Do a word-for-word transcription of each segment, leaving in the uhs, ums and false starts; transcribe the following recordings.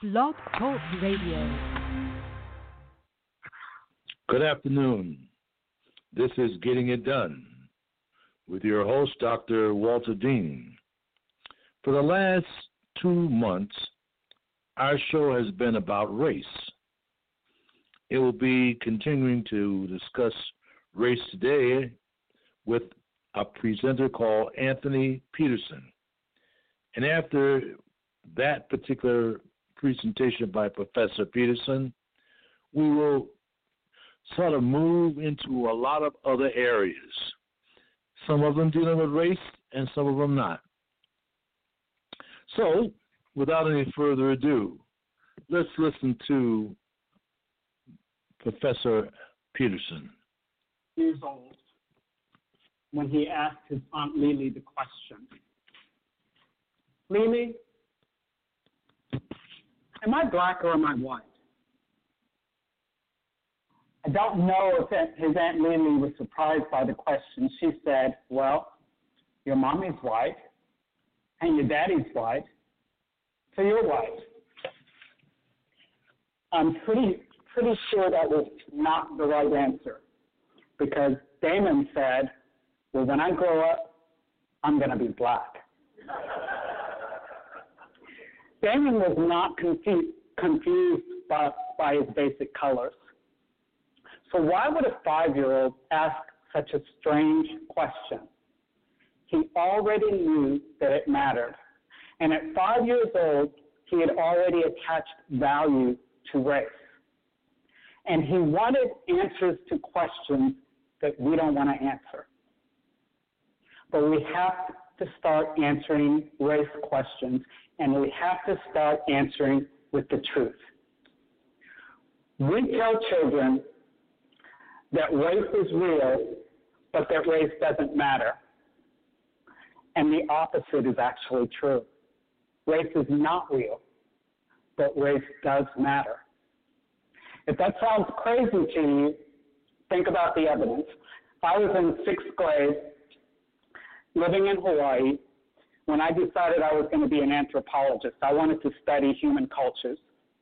Blog Talk Radio. Good afternoon. This is Getting It Done with your host, Doctor Walter Dean. For the last two months, our show has been about race. It will be continuing to discuss race today with a presenter called Anthony Peterson. And after that particular presentation by Professor Peterson, we will sort of move into a lot of other areas, some of them dealing with race and some of them not. So, without any further ado, let's listen to Professor Peterson. Years old, when he asked his Aunt Lily the question, Lily, am I black or am I white? I don't know if his Aunt Lily was surprised by the question. She said, well, your mommy's white and your daddy's white, so you're white. I'm pretty pretty sure that was not the right answer, because Damon said, well, when I grow up, I'm going to be black. Damon was not confused, confused by, by his basic colors. So why would a five-year-old ask such a strange question? He already knew that it mattered. And at five years old, he had already attached value to race. And he wanted answers to questions that we don't want to answer. But we have to start answering race questions, and we have to start answering with the truth. We tell children that race is real, but that race doesn't matter. And the opposite is actually true. Race is not real, but race does matter. If that sounds crazy to you, think about the evidence. I was in sixth grade, living in Hawaii, when I decided I was going to be an anthropologist. I wanted to study human cultures.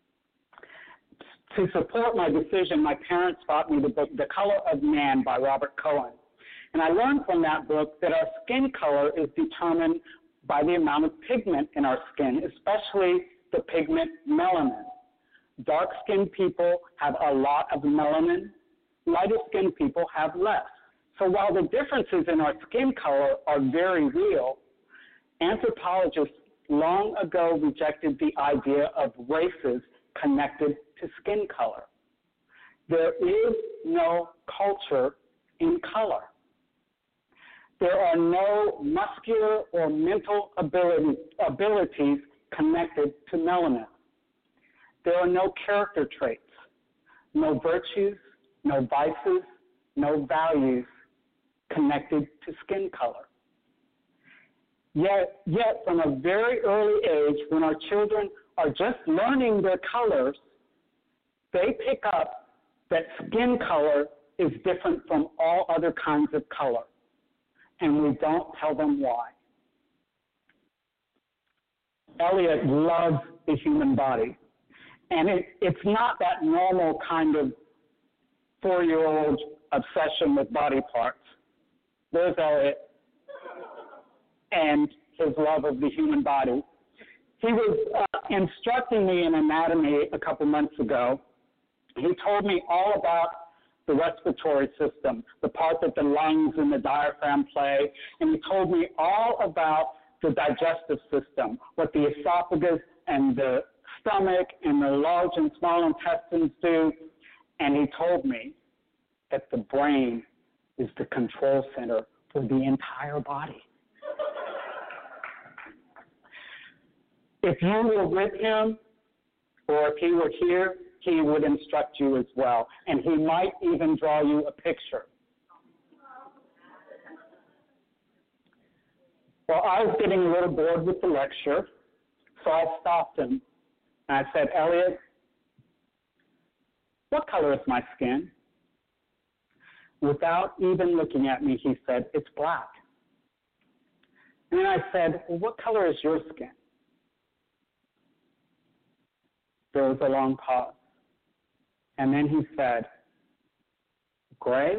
To support my decision, my parents bought me the book The Color of Man by Robert Cohen. And I learned from that book that our skin color is determined by the amount of pigment in our skin, especially the pigment melanin. Dark-skinned people have a lot of melanin. Lighter-skinned people have less. So while the differences in our skin color are very real, anthropologists long ago rejected the idea of races connected to skin color. There is no culture in color. There are no muscular or mental ability, abilities connected to melanin. There are no character traits, no virtues, no vices, no values connected to skin color. Yet, yet from a very early age, when our children are just learning their colors, they pick up that skin color is different from all other kinds of color, and we don't tell them why. Elliot loves the human body, and it, it's not that normal kind of four-year-old obsession with body parts. There's Elliot and his love of the human body. He was uh, instructing me in anatomy a couple months ago. He told me all about the respiratory system, the part that the lungs and the diaphragm play, and he told me all about the digestive system, what the esophagus and the stomach and the large and small intestines do, and he told me that the brain is the control center for the entire body. If you were with him, or if he were here, he would instruct you as well, and he might even draw you a picture. Well, I was getting a little bored with the lecture, so I stopped him, and I said, Elliot, what color is my skin? Without even looking at me, he said, it's black. And then I said, well, what color is your skin? There was a long pause. And then he said, Gray?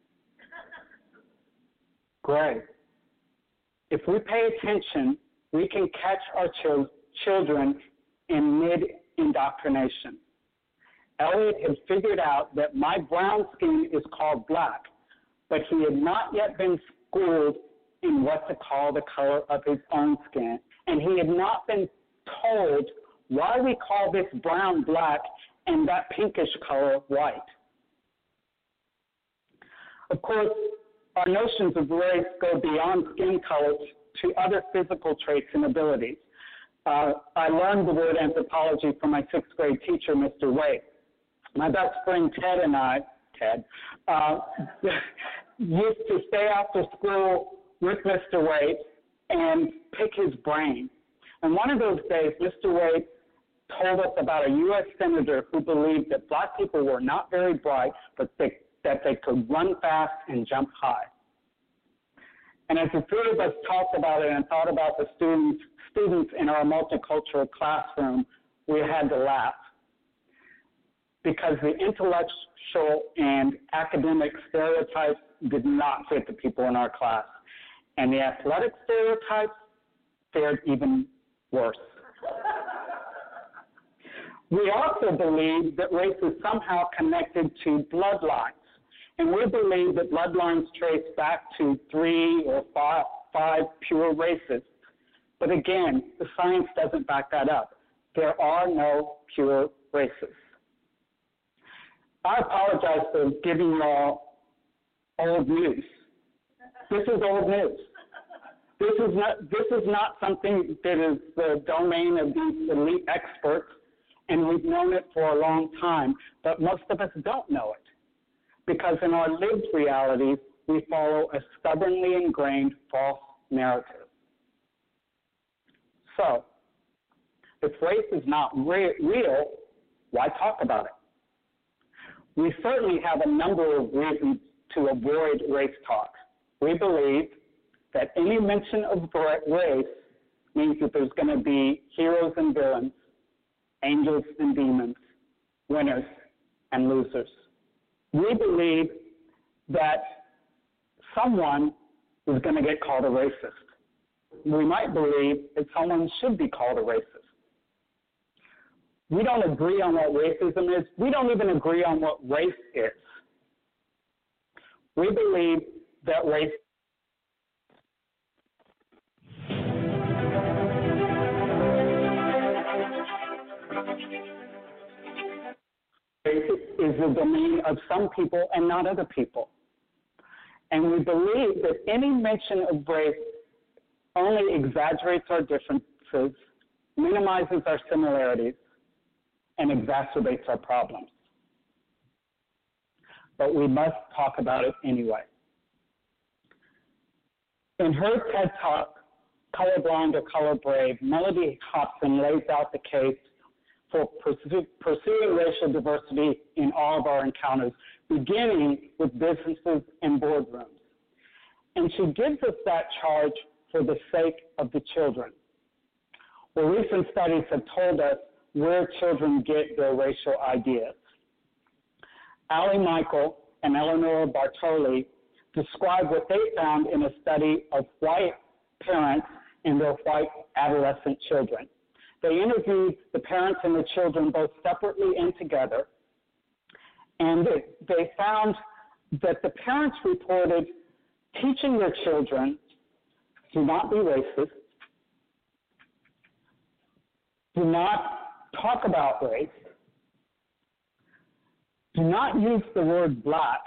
Gray, if we pay attention, we can catch our chil- children in mid-indoctrination. Elliot had figured out that my brown skin is called black, but he had not yet been schooled in what to call the color of his own skin, and he had not been told why we call this brown black and that pinkish color white. Of course, our notions of race go beyond skin color to other physical traits and abilities. Uh, I learned the word anthropology from my sixth grade teacher, Mister Wade. My best friend Ted and I, Ted, uh, used to stay after school with Mister Wade and pick his brain. And one of those days, Mister Wade told us about a U S senator who believed that black people were not very bright, but they, that they could run fast and jump high. And as the three of us talked about it and thought about the students, students in our multicultural classroom, we had to laugh, because the intellectual and academic stereotypes did not fit the people in our class. And the athletic stereotypes fared even worse. We also believe that race is somehow connected to bloodlines. And we believe that bloodlines trace back to three or five, five pure races. But again, the science doesn't back that up. There are no pure races. I apologize for giving you all old news. This is old news. This is not, this is not something that is the domain of these elite experts, and we've known it for a long time, but most of us don't know it, because in our lived realities, we follow a stubbornly ingrained false narrative. So, if race is not re- real, why talk about it? We certainly have a number of reasons to avoid race talk. We believe that any mention of race means that there's going to be heroes and villains, angels and demons, winners and losers. We believe that someone is going to get called a racist. We might believe that someone should be called a racist. We don't agree on what racism is. We don't even agree on what race is. We believe that race is the domain of some people and not other people. And we believe that any mention of race only exaggerates our differences, minimizes our similarities, and exacerbates our problems. But we must talk about it anyway. In her TED Talk, Colorblind or Color Brave, Melody Hobson lays out the case for pursu- pursuing racial diversity in all of our encounters, beginning with businesses and boardrooms. And she gives us that charge for the sake of the children. Well, recent studies have told us where children get their racial ideas. Allie Michael and Eleanor Bartoli describe what they found in a study of white parents and their white adolescent children. They interviewed the parents and the children both separately and together, and they, they found that the parents reported teaching their children, do not be racist, do not talk about race, do not use the word black,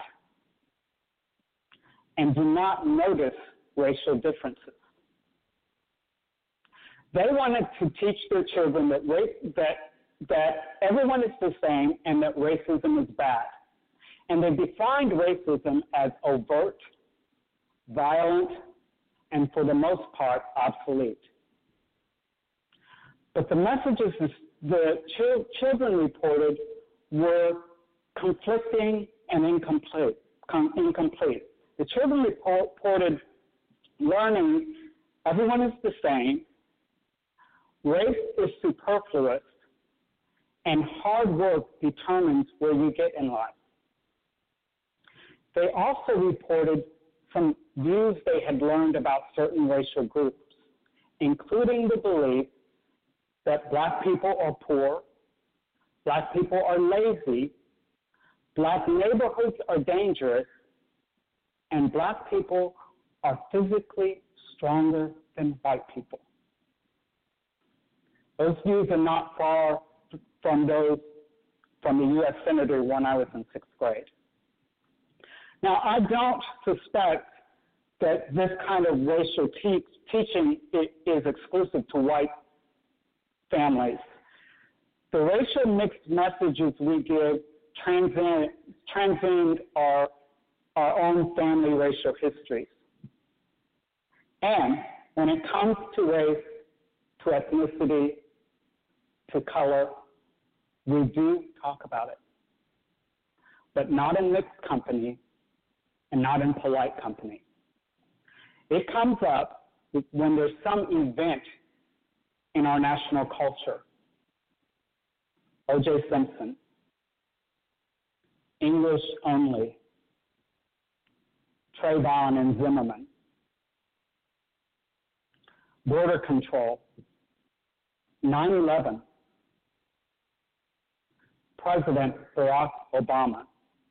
and do not notice racial differences. They wanted to teach their children that race, that that everyone is the same and that racism is bad. And they defined racism as overt, violent, and for the most part, obsolete. But the messages the ch- children reported were conflicting and incomplete. Com- incomplete. The children reported learning everyone is the same, race is superfluous, and hard work determines where you get in life. They also reported some views they had learned about certain racial groups, including the belief that black people are poor, black people are lazy, black neighborhoods are dangerous, and black people are physically stronger than white people. Those views are not far from those from the U S Senator when I was in sixth grade. Now, I don't suspect that this kind of racial te- teaching is exclusive to white families. The racial mixed messages we give transcend, transcend our, our own family racial histories. And when it comes to race, to ethnicity, to color, we do talk about it, but not in mixed company and not in polite company. It comes up when there's some event in our national culture. O J Simpson, English only, Trayvon and Zimmerman, border control, nine eleven, President Barack Obama.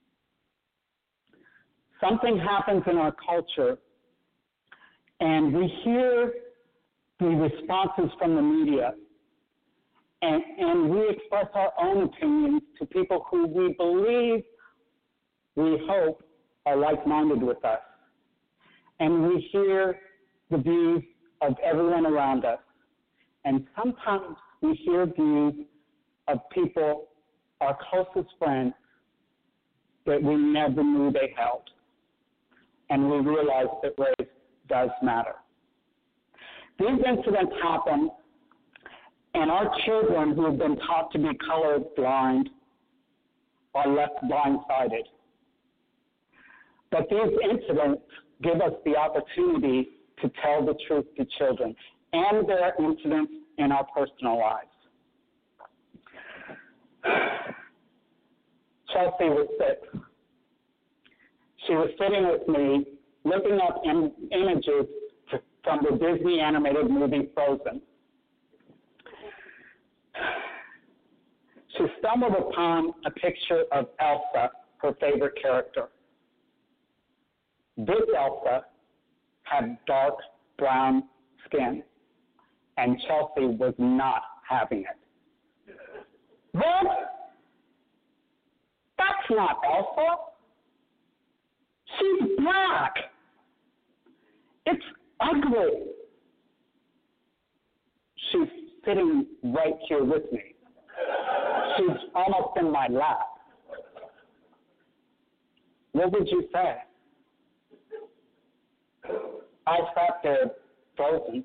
Something happens in our culture, and we hear the responses from the media, and, and we express our own opinions to people who we believe, we hope, are like-minded with us. And we hear the views of everyone around us. And sometimes we hear views of people, our closest friends, that we never knew they held. And we realize that race does matter. These incidents happen, and our children who have been taught to be colorblind are left blindsided. But these incidents give us the opportunity to tell the truth to children, and there are incidents in our personal lives. Chelsea was six. She was sitting with me, looking up im- images to, from the Disney animated movie Frozen. She stumbled upon a picture of Elsa, her favorite character. This Elsa had dark brown skin, and Chelsea was not having it. What? That's not Elsa. She's black. It's ugly. She's sitting right here with me. She's almost in my lap. What would you say? I sat there frozen.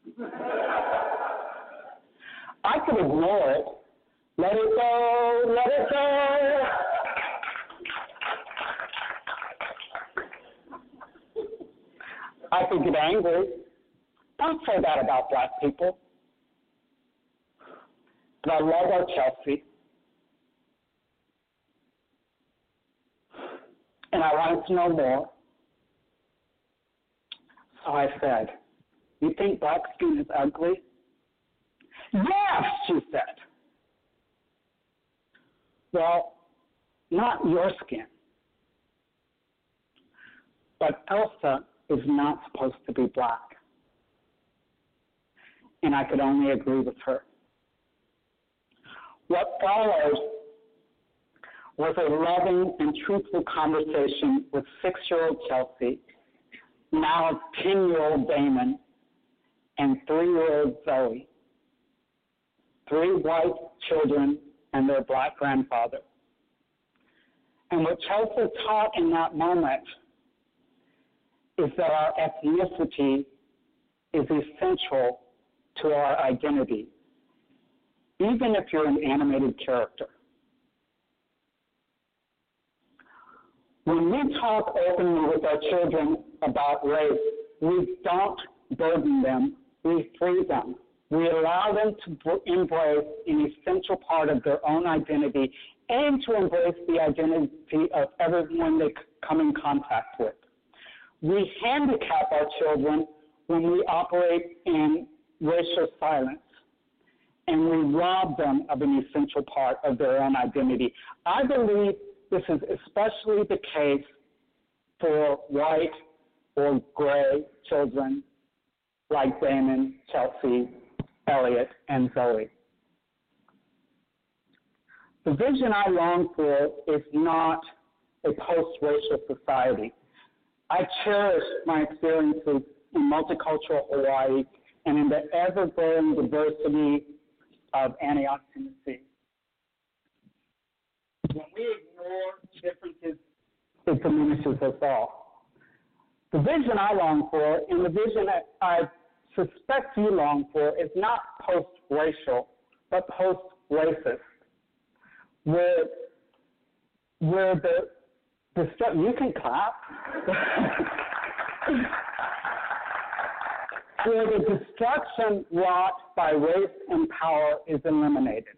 I could ignore it. Let it go, let it go. I could get angry. Don't say that about black people. But I love our Chelsea. And I wanted to know more. So I said, you think black skin is ugly? Yes, she said. Well, not your skin. But Elsa is not supposed to be black. And I could only agree with her. What followed was a loving and truthful conversation with six-year-old Chelsea, now ten-year-old Damon, and three-year-old Zoe. Three white children and their black grandfather. And what Chelsea taught in that moment is that our ethnicity is essential to our identity, even if you're an animated character. When we talk openly with our children about race, we don't burden them, we free them. We allow them to embrace an essential part of their own identity and to embrace the identity of everyone they come in contact with. We handicap our children when we operate in racial silence, and we rob them of an essential part of their own identity. I believe this is especially the case for white or gray children like Damon, Chelsea, Elliot, and Zoe. The vision I long for is not a post-racial society. I cherish my experiences in multicultural Hawaii and in the ever-growing diversity of Antioch, Tennessee. When we ignore differences, it diminishes us all. The vision I long for, and the vision that I suspect you long for, is not post-racial, but post-racist, where, where the, the you can clap, where the destruction wrought by race and power is eliminated.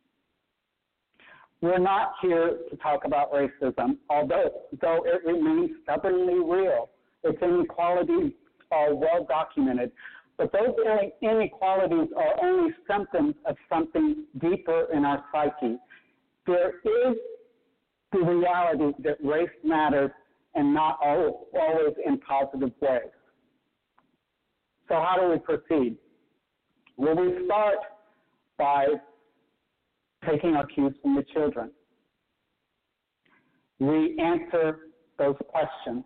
We're not here to talk about racism, although though it remains stubbornly real. Its inequalities are well documented, but those inequalities are only symptoms of something deeper in our psyche. There is the reality that race matters, and not always in positive ways. So how do we proceed? Well, we start by taking our cues from the children. We answer those questions.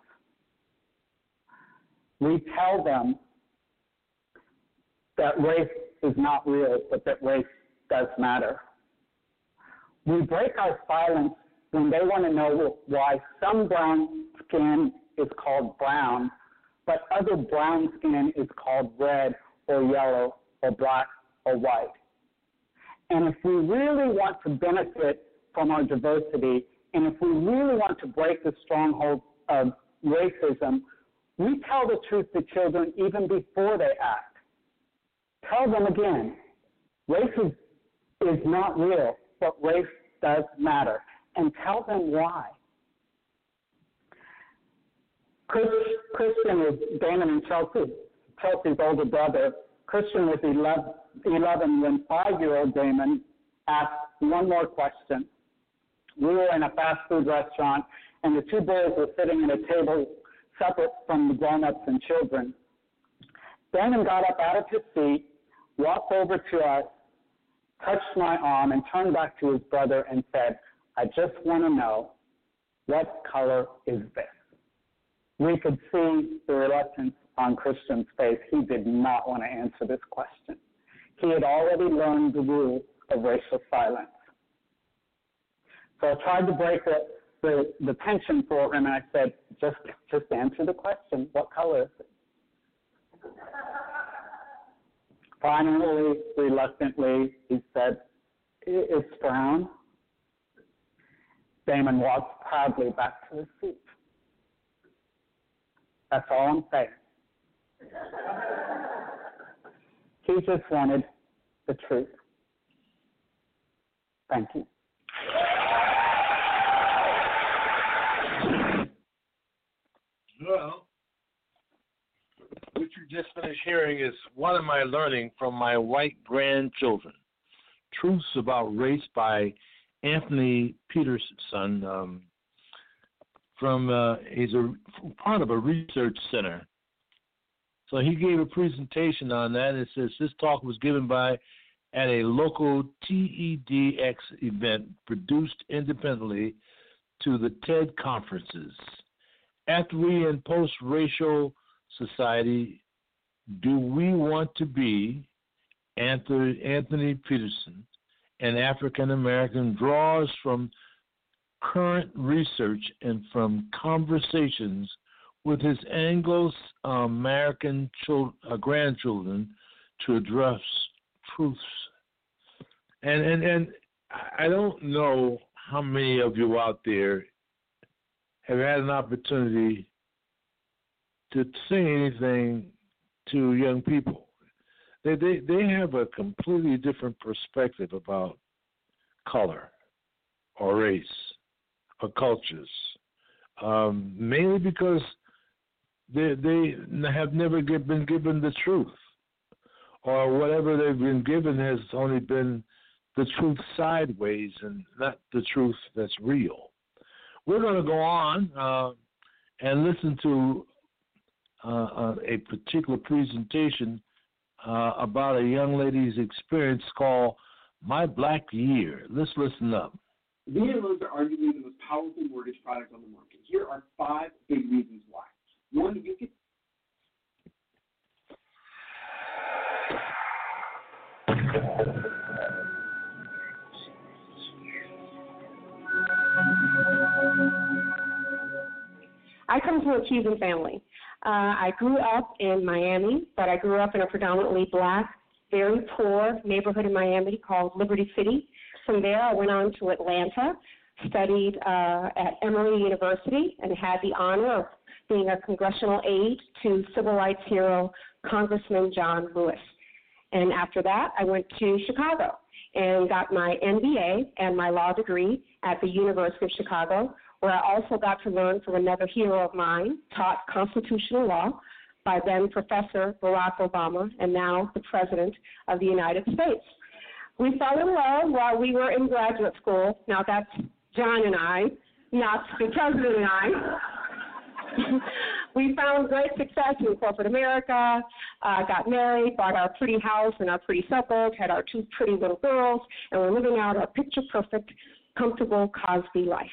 We tell them that race is not real, but that race does matter. We break our silence when they want to know why some brown skin is called brown, but other brown skin is called red or yellow or black or white. And if we really want to benefit from our diversity, and if we really want to break the stronghold of racism, we tell the truth to children even before they act. Tell them again, race is, is not real, but race does matter. And tell them why. Chris, Christian was Damon and Chelsea, Chelsea's older brother. Christian was eleven when five-year-old Damon asked one more question. We were in a fast food restaurant, and the two boys were sitting at a table separate from the grown-ups and children. Damon got up out of his seat, walked over to us, touched my arm, and turned back to his brother and said, "I just want to know, what color is this?" We could see the reluctance on Christian's face. He did not want to answer this question. He had already learned the rules of racial silence. So I tried to break the, the, the tension for him, and I said, just, just answer the question. What color is it? Finally, reluctantly, he said, "It's brown." Damon walked proudly back to his seat. That's all I'm saying. He just wanted the truth. Thank you. Well, what you just finished hearing is one of my learning from my white grandchildren. Truths About Race by Anthony Peterson. Um, from uh, he's a part of a research center. So he gave a presentation on that. It says this talk was given by at a local T E D X event produced independently to the TED conferences. After we in post-racial society, do we want to be, Anthony, Anthony Peterson, an African-American, draws from current research and from conversations with his Anglo-American children, uh, grandchildren to address truths. And, and, and I don't know how many of you out there have had an opportunity to say anything to young people. they, they, they have a completely different perspective about color or race or cultures, um, mainly because they, they have never get, been given the truth, or whatever they've been given has only been the truth sideways and not the truth that's real. We're going to go on uh, and listen to uh, a particular presentation uh, about a young lady's experience called My Black Year. Let's listen up. V A loans are arguably the most powerful mortgage product on the market. Here are five big reasons why. One, you can I come from a Cuban family. Uh, I grew up in Miami, but I grew up in a predominantly black, very poor neighborhood in Miami called Liberty City. From there, I went on to Atlanta, studied uh, at Emory University, and had the honor of being a congressional aide to civil rights hero Congressman John Lewis. And after that, I went to Chicago and got my M B A and my law degree at the University of Chicago, where I also got to learn from another hero of mine, taught constitutional law by then Professor Barack Obama, and now the President of the United States. We fell in love while we were in graduate school. Now that's John and I, not the President and I. We found great success in corporate America, uh, got married, bought our pretty house in our pretty suburbs, had our two pretty little girls, and we're living out our picture-perfect, comfortable Cosby life.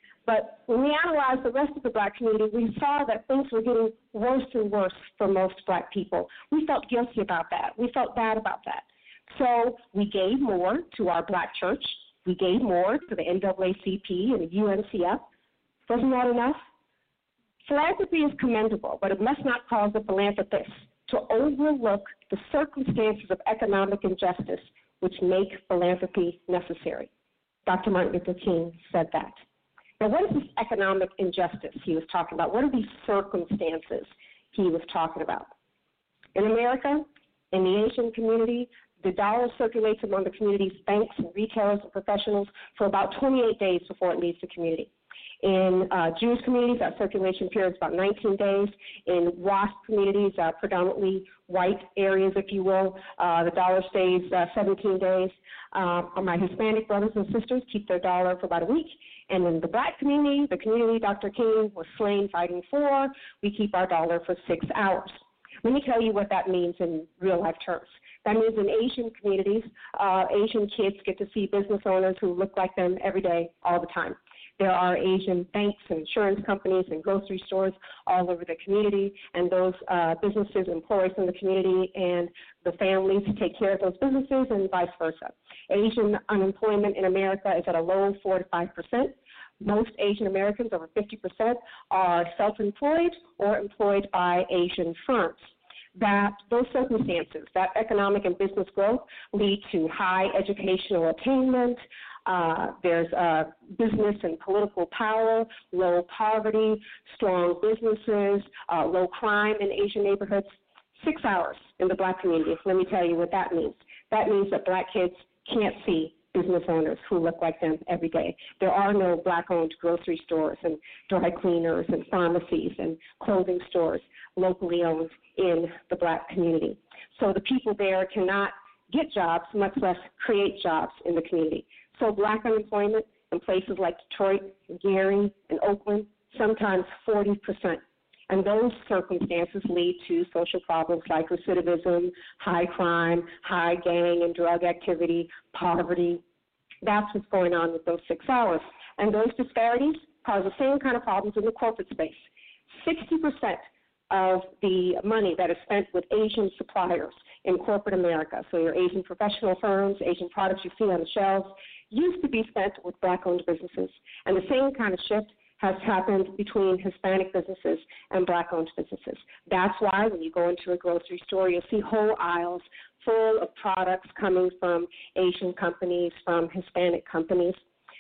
But when we analyzed the rest of the black community, we saw that things were getting worse and worse for most black people. We felt guilty about that. We felt bad about that. So we gave more to our black church. We gave more to the N double A C P and the U N C F. Wasn't that enough? Philanthropy is commendable, but it must not cause the philanthropist to overlook the circumstances of economic injustice which make philanthropy necessary. Doctor Martin Luther King said that. Now, what is this economic injustice he was talking about? What are these circumstances he was talking about? In America, in the Asian community, the dollar circulates among the community's banks and retailers and professionals for about twenty-eight days before it leaves the community. In uh, Jewish communities, that circulation period is about nineteen days. In WASP communities, uh, predominantly white areas, if you will, uh, the dollar stays uh, seventeen days. Uh, my Hispanic brothers and sisters keep their dollar for about a week. And in the black community, the community Doctor King was slain fighting for, we keep our dollar for six hours. Let me tell you what that means in real-life terms. That means in Asian communities, uh, Asian kids get to see business owners who look like them every day, all the time. There are Asian banks and insurance companies and grocery stores all over the community, and those uh, businesses employ from the community, and the families take care of those businesses and vice versa. Asian unemployment in America is at a low four to five percent. Most Asian Americans, over fifty percent, are self-employed or employed by Asian firms. That those circumstances, that economic and business growth, lead to high educational attainment. Uh, there's uh, business and political power, low poverty, strong businesses, uh, low crime in Asian neighborhoods. Six hours in the black community. Let me tell you what that means. That means that black kids can't see business owners who look like them every day. There are no black-owned grocery stores and dry cleaners and pharmacies and clothing stores locally owned in the black community. So the people there cannot get jobs, much less create jobs in the community. So black unemployment in places like Detroit, and Gary, and Oakland, sometimes forty percent. And those circumstances lead to social problems like recidivism, high crime, high gang and drug activity, poverty. That's what's going on with those six hours. And those disparities cause the same kind of problems in the corporate space. sixty percent of the money that is spent with Asian suppliers in corporate America, so your Asian professional firms, Asian products you see on the shelves, used to be spent with black-owned businesses. And the same kind of shift has happened between Hispanic businesses and black-owned businesses. That's why when you go into a grocery store, you'll see whole aisles full of products coming from Asian companies, from Hispanic companies.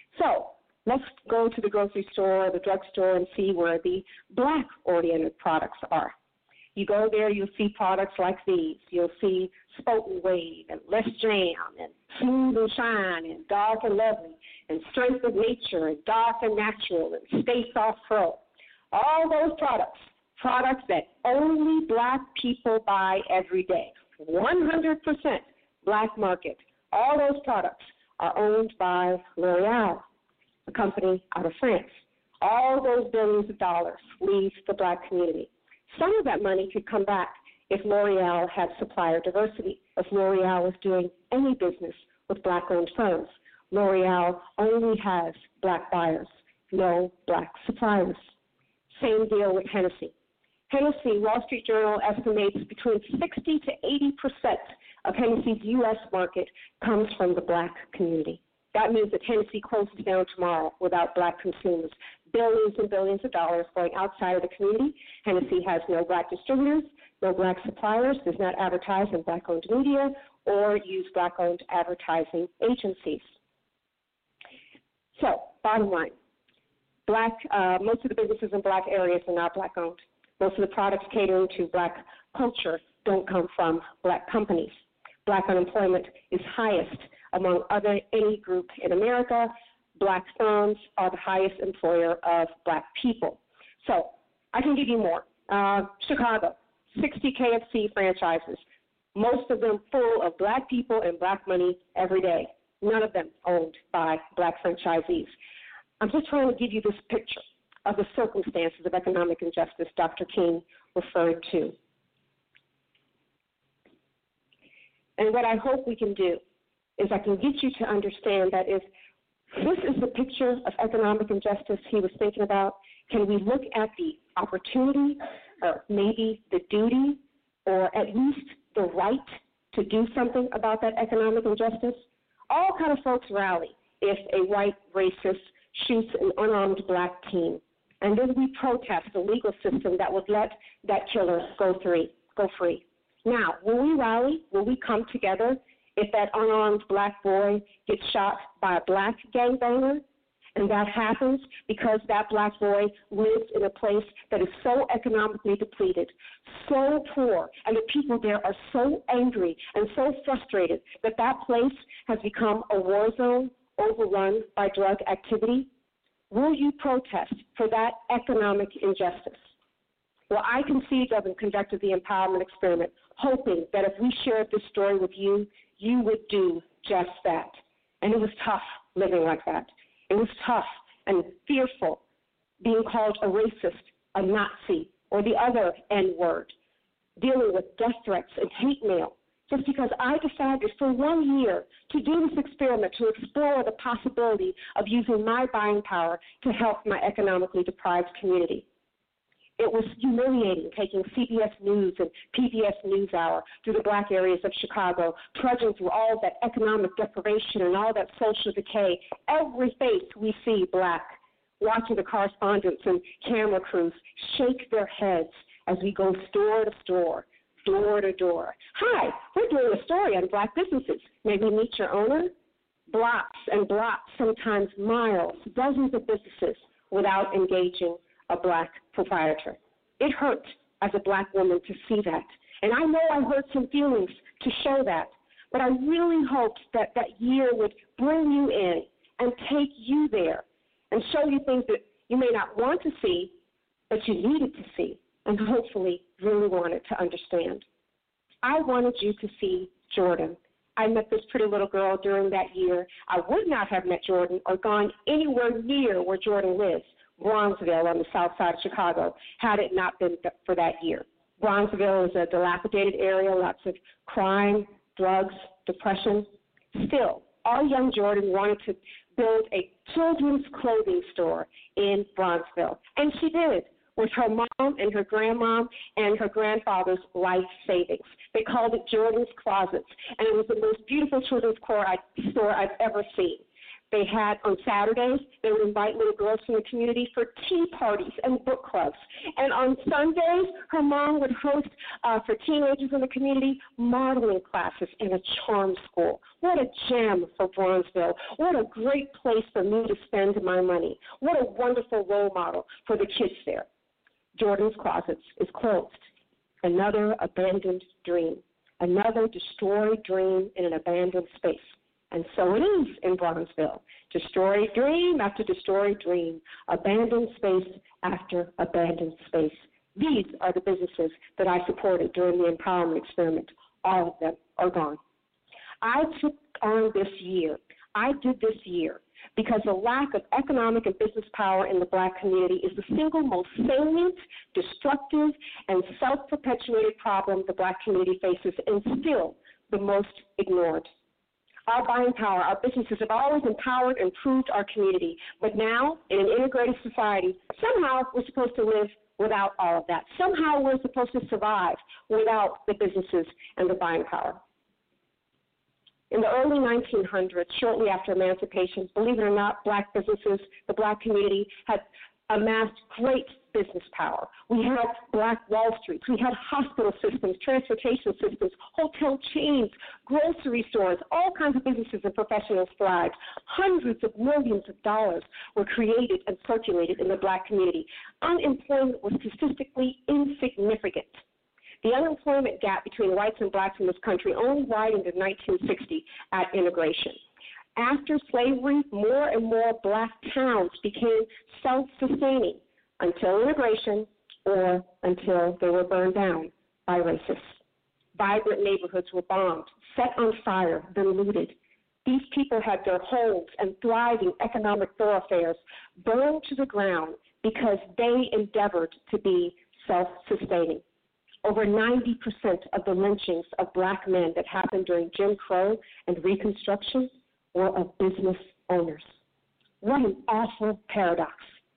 So let's go to the grocery store or the drugstore and see where the black-oriented products are. You go there, you'll see products like these. You'll see Spoken Wave and Less Jam and Smooth and Shine and Dark and Lovely and Strength of Nature and Dark and Natural and Stay Soft Pro. All those products, products that only black people buy every day. one hundred percent black market. All those products are owned by L'Oreal, a company out of France. All those billions of dollars leave the black community. Some of that money could come back if L'Oreal had supplier diversity, if L'Oreal was doing any business with black-owned firms. L'Oreal only has black buyers, no black suppliers. Same deal with Hennessy. Hennessy, Wall Street Journal estimates between sixty to eighty percent of Hennessy's U S market comes from the black community. That means that Hennessy closes down tomorrow without black consumers. Billions and billions of dollars going outside of the community. Hennessy has no black distributors, no black suppliers, does not advertise in black-owned media or use black-owned advertising agencies. So, bottom line, black, uh, most of the businesses in black areas are not black-owned. Most of the products catering to black culture don't come from black companies. Black unemployment is highest among other any group in America. Black firms are the highest employer of black people. So I can give you more. Uh, Chicago, sixty K F C franchises, most of them full of black people and black money every day. None of them owned by black franchisees. I'm just trying to give you this picture of the circumstances of economic injustice Doctor King referred to. And what I hope we can do is I can get you to understand that if this is the picture of economic injustice he was thinking about, can we look at the opportunity or maybe the duty or at least the right to do something about that economic injustice? All kind of folks rally if a white racist shoots an unarmed black teen. And then we protest a legal system that would let that killer go free. Go free. Now, will we rally? Will we come together if that unarmed black boy gets shot by a black gangbanger? And that happens because that black boy lives in a place that is so economically depleted, so poor, and the people there are so angry and so frustrated that that place has become a war zone overrun by drug activity. Will you protest for that economic injustice? Well, I conceived of and conducted the empowerment experiment, hoping that if we shared this story with you, you would do just that. And it was tough living like that. It was tough and fearful being called a racist, a Nazi, or the other N-word, dealing with death threats and hate mail, just because I decided for one year to do this experiment to explore the possibility of using my buying power to help my economically deprived community. It was humiliating taking C B S News and P B S NewsHour through the black areas of Chicago, trudging through all that economic deprivation and all that social decay. Every face we see black, watching the correspondents and camera crews shake their heads as we go store to store, door to door. Hi, we're doing a story on black businesses. May we meet your owner? Blocks and blocks, sometimes miles, dozens of businesses without engaging a black proprietor. It hurt as a black woman to see that. And I know I hurt some feelings to show that. But I really hoped that that year would bring you in and take you there and show you things that you may not want to see, but you needed to see and hopefully really wanted to understand. I wanted you to see Jordan. I met this pretty little girl during that year. I would not have met Jordan or gone anywhere near where Jordan lives, Bronzeville on the south side of Chicago, had it not been for that year. Bronzeville is a dilapidated area, lots of crime, drugs, depression. Still, our young Jordan wanted to build a children's clothing store in Bronzeville, and she did, with her mom and her grandmom and her grandfather's life savings. They called it Jordan's Closets, and it was the most beautiful children's store I've ever seen. They had, on Saturdays, they would invite little girls from the community for tea parties and book clubs. And on Sundays, her mom would host, uh, for teenagers in the community, modeling classes in a charm school. What a gem for Bronzeville. What a great place for me to spend my money. What a wonderful role model for the kids there. Jordan's Closets is closed. another abandoned dream, another destroyed dream in an abandoned space. And so it is in Bronzeville. Destroyed dream after destroyed dream, abandoned space after abandoned space. These are the businesses that I supported during the empowerment experiment. All of them are gone. I took on this year, I did this year, because the lack of economic and business power in the black community is the single most salient, destructive, and self-perpetuated problem the black community faces, and still the most ignored. Our buying power, our businesses have always empowered and improved our community, but now, in an integrated society, somehow we're supposed to live without all of that. Somehow we're supposed to survive without the businesses and the buying power. In the early nineteen hundreds, shortly after emancipation, believe it or not, black businesses, the black community had amassed great business power. We had black Wall Street. We had hospital systems, transportation systems, hotel chains, grocery stores, all kinds of businesses and professionals thrived. Hundreds of millions of dollars were created and circulated in the black community. Unemployment was statistically insignificant. The unemployment gap between whites and blacks in this country only widened in nineteen sixty at integration. After slavery, more and more black towns became self-sustaining until integration or until they were burned down by racists. Vibrant neighborhoods were bombed, set on fire, then looted. These people had their homes and thriving economic thoroughfares burned to the ground because they endeavored to be self-sustaining. Over ninety percent of the lynchings of black men that happened during Jim Crow and Reconstruction were of business owners. What an awful paradox.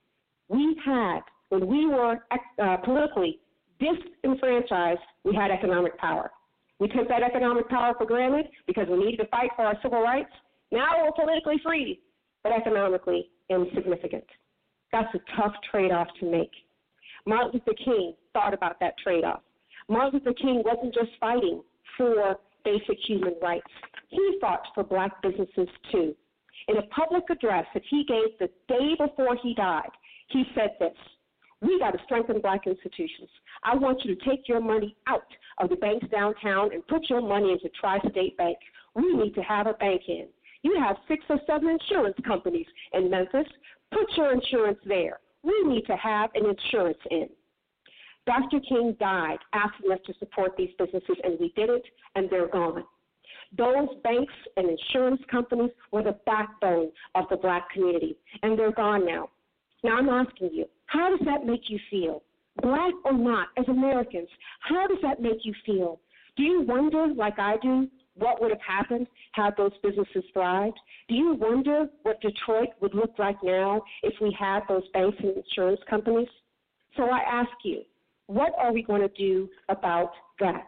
We had, when we were uh, politically disenfranchised, we had economic power. We took that economic power for granted because we needed to fight for our civil rights. Now we're politically free, but economically insignificant. That's a tough trade-off to make. Martin Luther King thought about that trade-off. Martin Luther King wasn't just fighting for basic human rights. He fought for black businesses, too. In a public address that he gave the day before he died, he said this: we got to strengthen black institutions. I want you to take your money out of the banks downtown and put your money into Tri-State Bank. We need to have a bank in. You have six or seven insurance companies in Memphis. Put your insurance there. We need to have an insurance in. Doctor King died asking us to support these businesses, and we did it, and they're gone. Those banks and insurance companies were the backbone of the black community, and they're gone now. Now I'm asking you, how does that make you feel? Black or not, as Americans, how does that make you feel? Do you wonder, like I do, what would have happened had those businesses thrived? Do you wonder what Detroit would look like now if we had those banks and insurance companies? So I ask you, what are we going to do about that?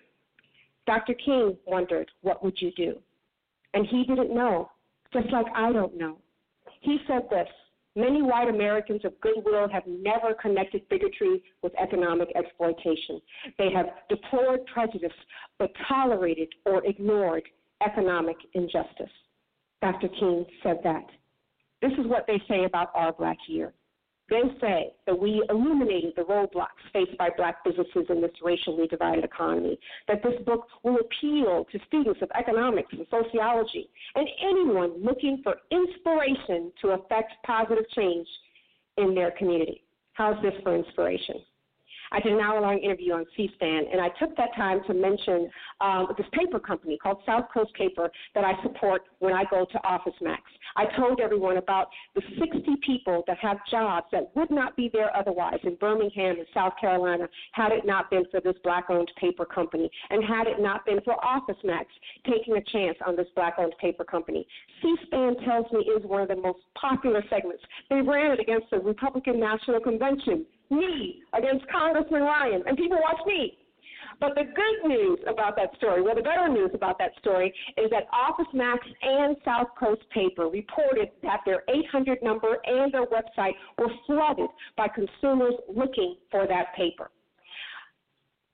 Doctor King wondered, what would you do? And he didn't know, just like I don't know. He said this: many white Americans of goodwill have never connected bigotry with economic exploitation. They have deplored prejudice but tolerated or ignored economic injustice. Doctor King said that. This is what they say about our Black Year. They say that we illuminated the roadblocks faced by black businesses in this racially divided economy, that this book will appeal to students of economics and sociology and anyone looking for inspiration to affect positive change in their community. How's this for inspiration? I did an hour-long interview on C-SPAN, and I took that time to mention um, this paper company called South Coast Paper that I support when I go to OfficeMax. I told everyone about the sixty people that have jobs that would not be there otherwise in Birmingham and South Carolina had it not been for this black-owned paper company and had it not been for OfficeMax taking a chance on this black-owned paper company. C-SPAN tells me is one of the most popular segments. They ran it against the Republican National Convention, me against Congressman Ryan, and people watch me. But the good news about that story, well, the better news about that story is that OfficeMax and South Coast Paper reported that their eight hundred number and their website were flooded by consumers looking for that paper.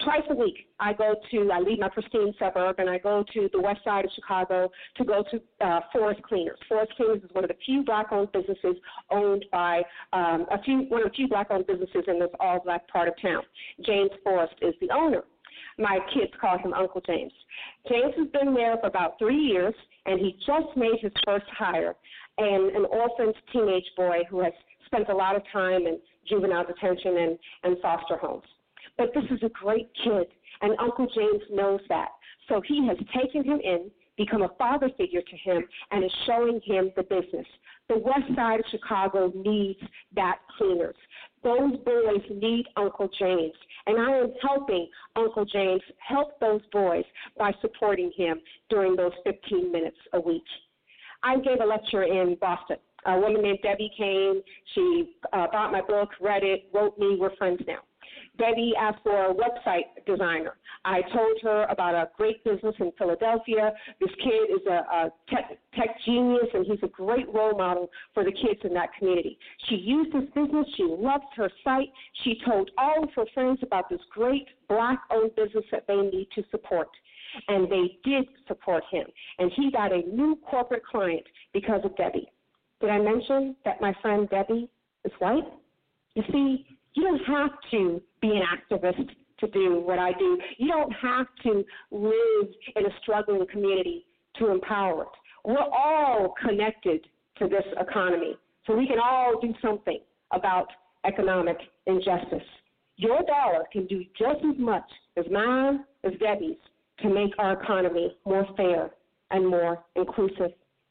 twice a week, I go to, I leave my pristine suburb and I go to the west side of Chicago to go to uh, Forest Cleaners. Forest Cleaners is one of the few black-owned businesses owned by um, a few, one of the few black-owned businesses in this all-black part of town. James Forrest is the owner. My kids call him Uncle James. James has been there for about three years, and he just made his first hire, and an orphaned teenage boy who has spent a lot of time in juvenile detention and, and foster homes. But this is a great kid, and Uncle James knows that. So he has taken him in, become a father figure to him, and is showing him the business. The west side of Chicago needs that cleaners. Those boys need Uncle James, and I am helping Uncle James help those boys by supporting him during those fifteen minutes a week. I gave a lecture in Boston. A woman named Debbie came. She uh, bought my book, read it, wrote me. We're friends now. Debbie asked for a website designer. I told her about a great business in Philadelphia. This kid is a, a tech, tech genius, and he's a great role model for the kids in that community. She used his business. She loved her site. She told all of her friends about this great black-owned business that they need to support. And they did support him. And he got a new corporate client because of Debbie. Did I mention that my friend Debbie is white? You see, you don't have to be an activist to do what I do. You don't have to live in a struggling community to empower it. We're all connected to this economy, so we can all do something about economic injustice. Your dollar can do just as much as mine, as Debbie's, to make our economy more fair and more inclusive.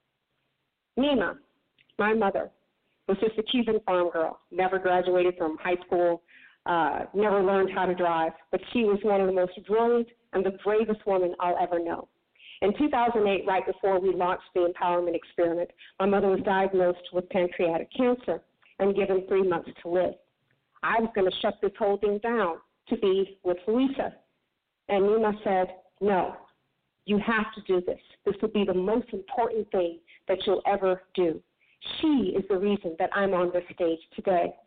Nima, my mother, was just a Cuban farm girl, never graduated from high school, uh, never learned how to drive, but she was one of the most brilliant and the bravest woman I'll ever know. In two thousand eight, right before we launched the Empowerment Experiment, my mother was diagnosed with pancreatic cancer and given three months to live. I was going to shut this whole thing down to be with Louisa. And Nima said, no, you have to do this. This will be the most important thing that you'll ever do. She is the reason that I'm on this stage today.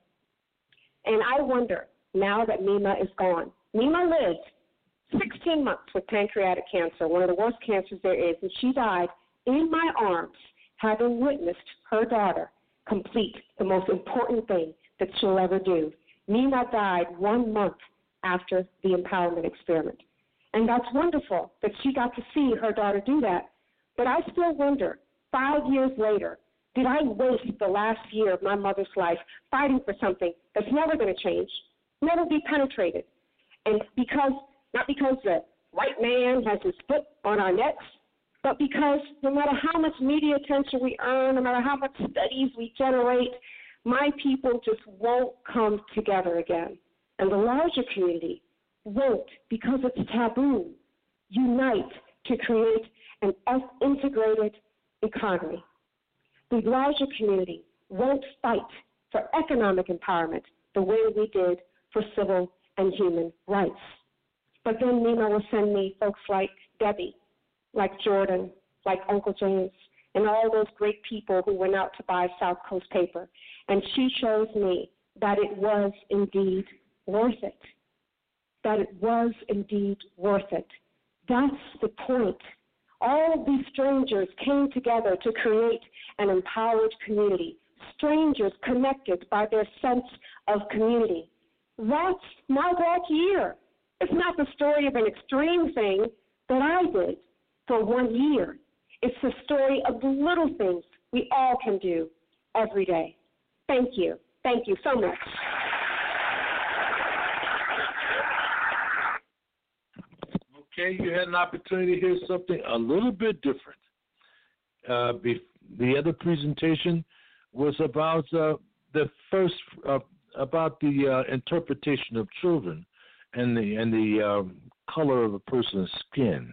And I wonder, now that Nima is gone, Nima lived sixteen months with pancreatic cancer, one of the worst cancers there is, and she died in my arms, having witnessed her daughter complete the most important thing that she'll ever do. Nima died one month after the Empowerment Experiment. And that's wonderful that she got to see her daughter do that. But I still wonder, five years later, did I waste the last year of my mother's life fighting for something that's never going to change, never be penetrated? And because, not because the white man has his foot on our necks, but because no matter how much media attention we earn, no matter how much studies we generate, my people just won't come together again. And the larger community won't, because it's taboo, unite to create an integrated economy. The larger community won't fight for economic empowerment the way we did for civil and human rights. But then Nima will send me folks like Debbie, like Jordan, like Uncle James, and all those great people who went out to buy South Coast paper. And she shows me that it was indeed worth it, that it was indeed worth it. That's the point. All of these strangers came together to create an empowered community, strangers connected by their sense of community. That's my black year. It's not the story of an extreme thing that I did for one year. It's the story of the little things we all can do every day. Thank you. Thank you so much. Okay, you had an opportunity to hear something a little bit different. Uh, be, the other presentation was about uh, the first uh, about the uh, interpretation of children and the and the um, color of a person's skin,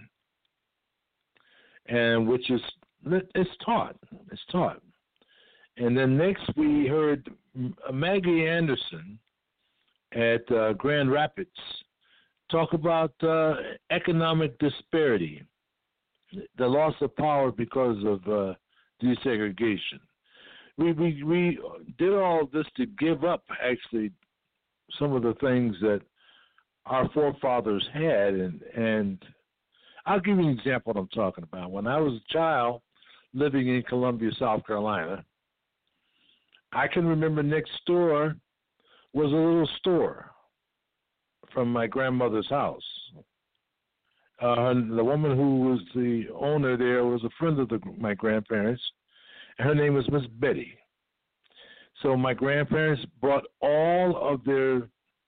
and which is it's taught. It's taught. And then next we heard Maggie Anderson at uh, Grand Rapids talk about uh, economic disparity, the loss of power because of uh, desegregation. We, we we did all this to give up, actually, some of the things that our forefathers had. And, and I'll give you an example of what I'm talking about. When I was a child living in Columbia, South Carolina, I can remember next door was a little store from my grandmother's house. Uh, the woman who was the owner there was a friend of the, my grandparents, and her name was Miss Betty. So my grandparents brought all of their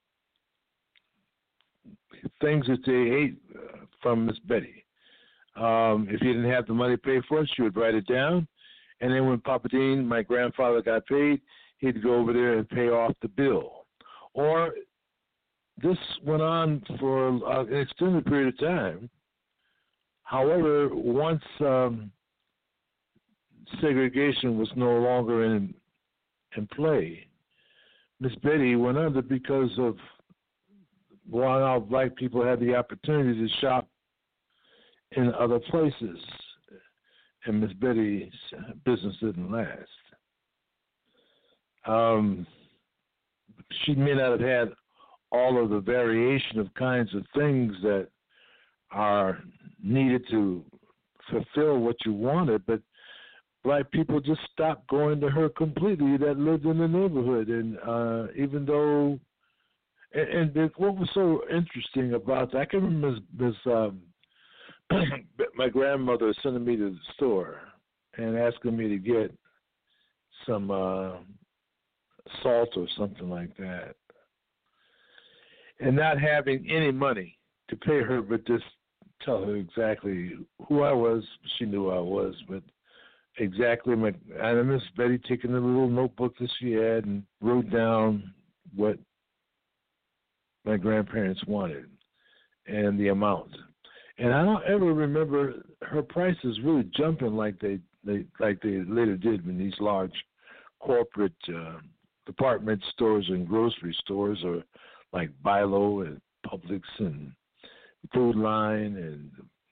things that they ate uh, from Miss Betty. Um, if you didn't have the money to pay for it, she would write it down. And then when Papa Dean, my grandfather, got paid, he'd go over there and pay off the bill. Or this went on for an extended period of time. However, once um, segregation was no longer in in play, Miss Betty went under because of while now black people had the opportunity to shop in other places, and Miss Betty's business didn't last. Um, she may not have had all of the variation of kinds of things that are needed to fulfill what you wanted, but black people just stopped going to her completely that lived in the neighborhood. And uh, even though, and, and what was so interesting about that, I can remember Miz Um, my grandmother sending me to the store and asking me to get some uh, salt or something like that, and not having any money to pay her, but just tell her exactly who I was. She knew who I was, but exactly my. And Miss Betty taking the little notebook that she had and wrote down what my grandparents wanted and the amount. And I don't ever remember her prices really jumping like they, they like they later did in these large corporate uh, department stores and grocery stores, or like Bi-Lo and Publix and Food Line, and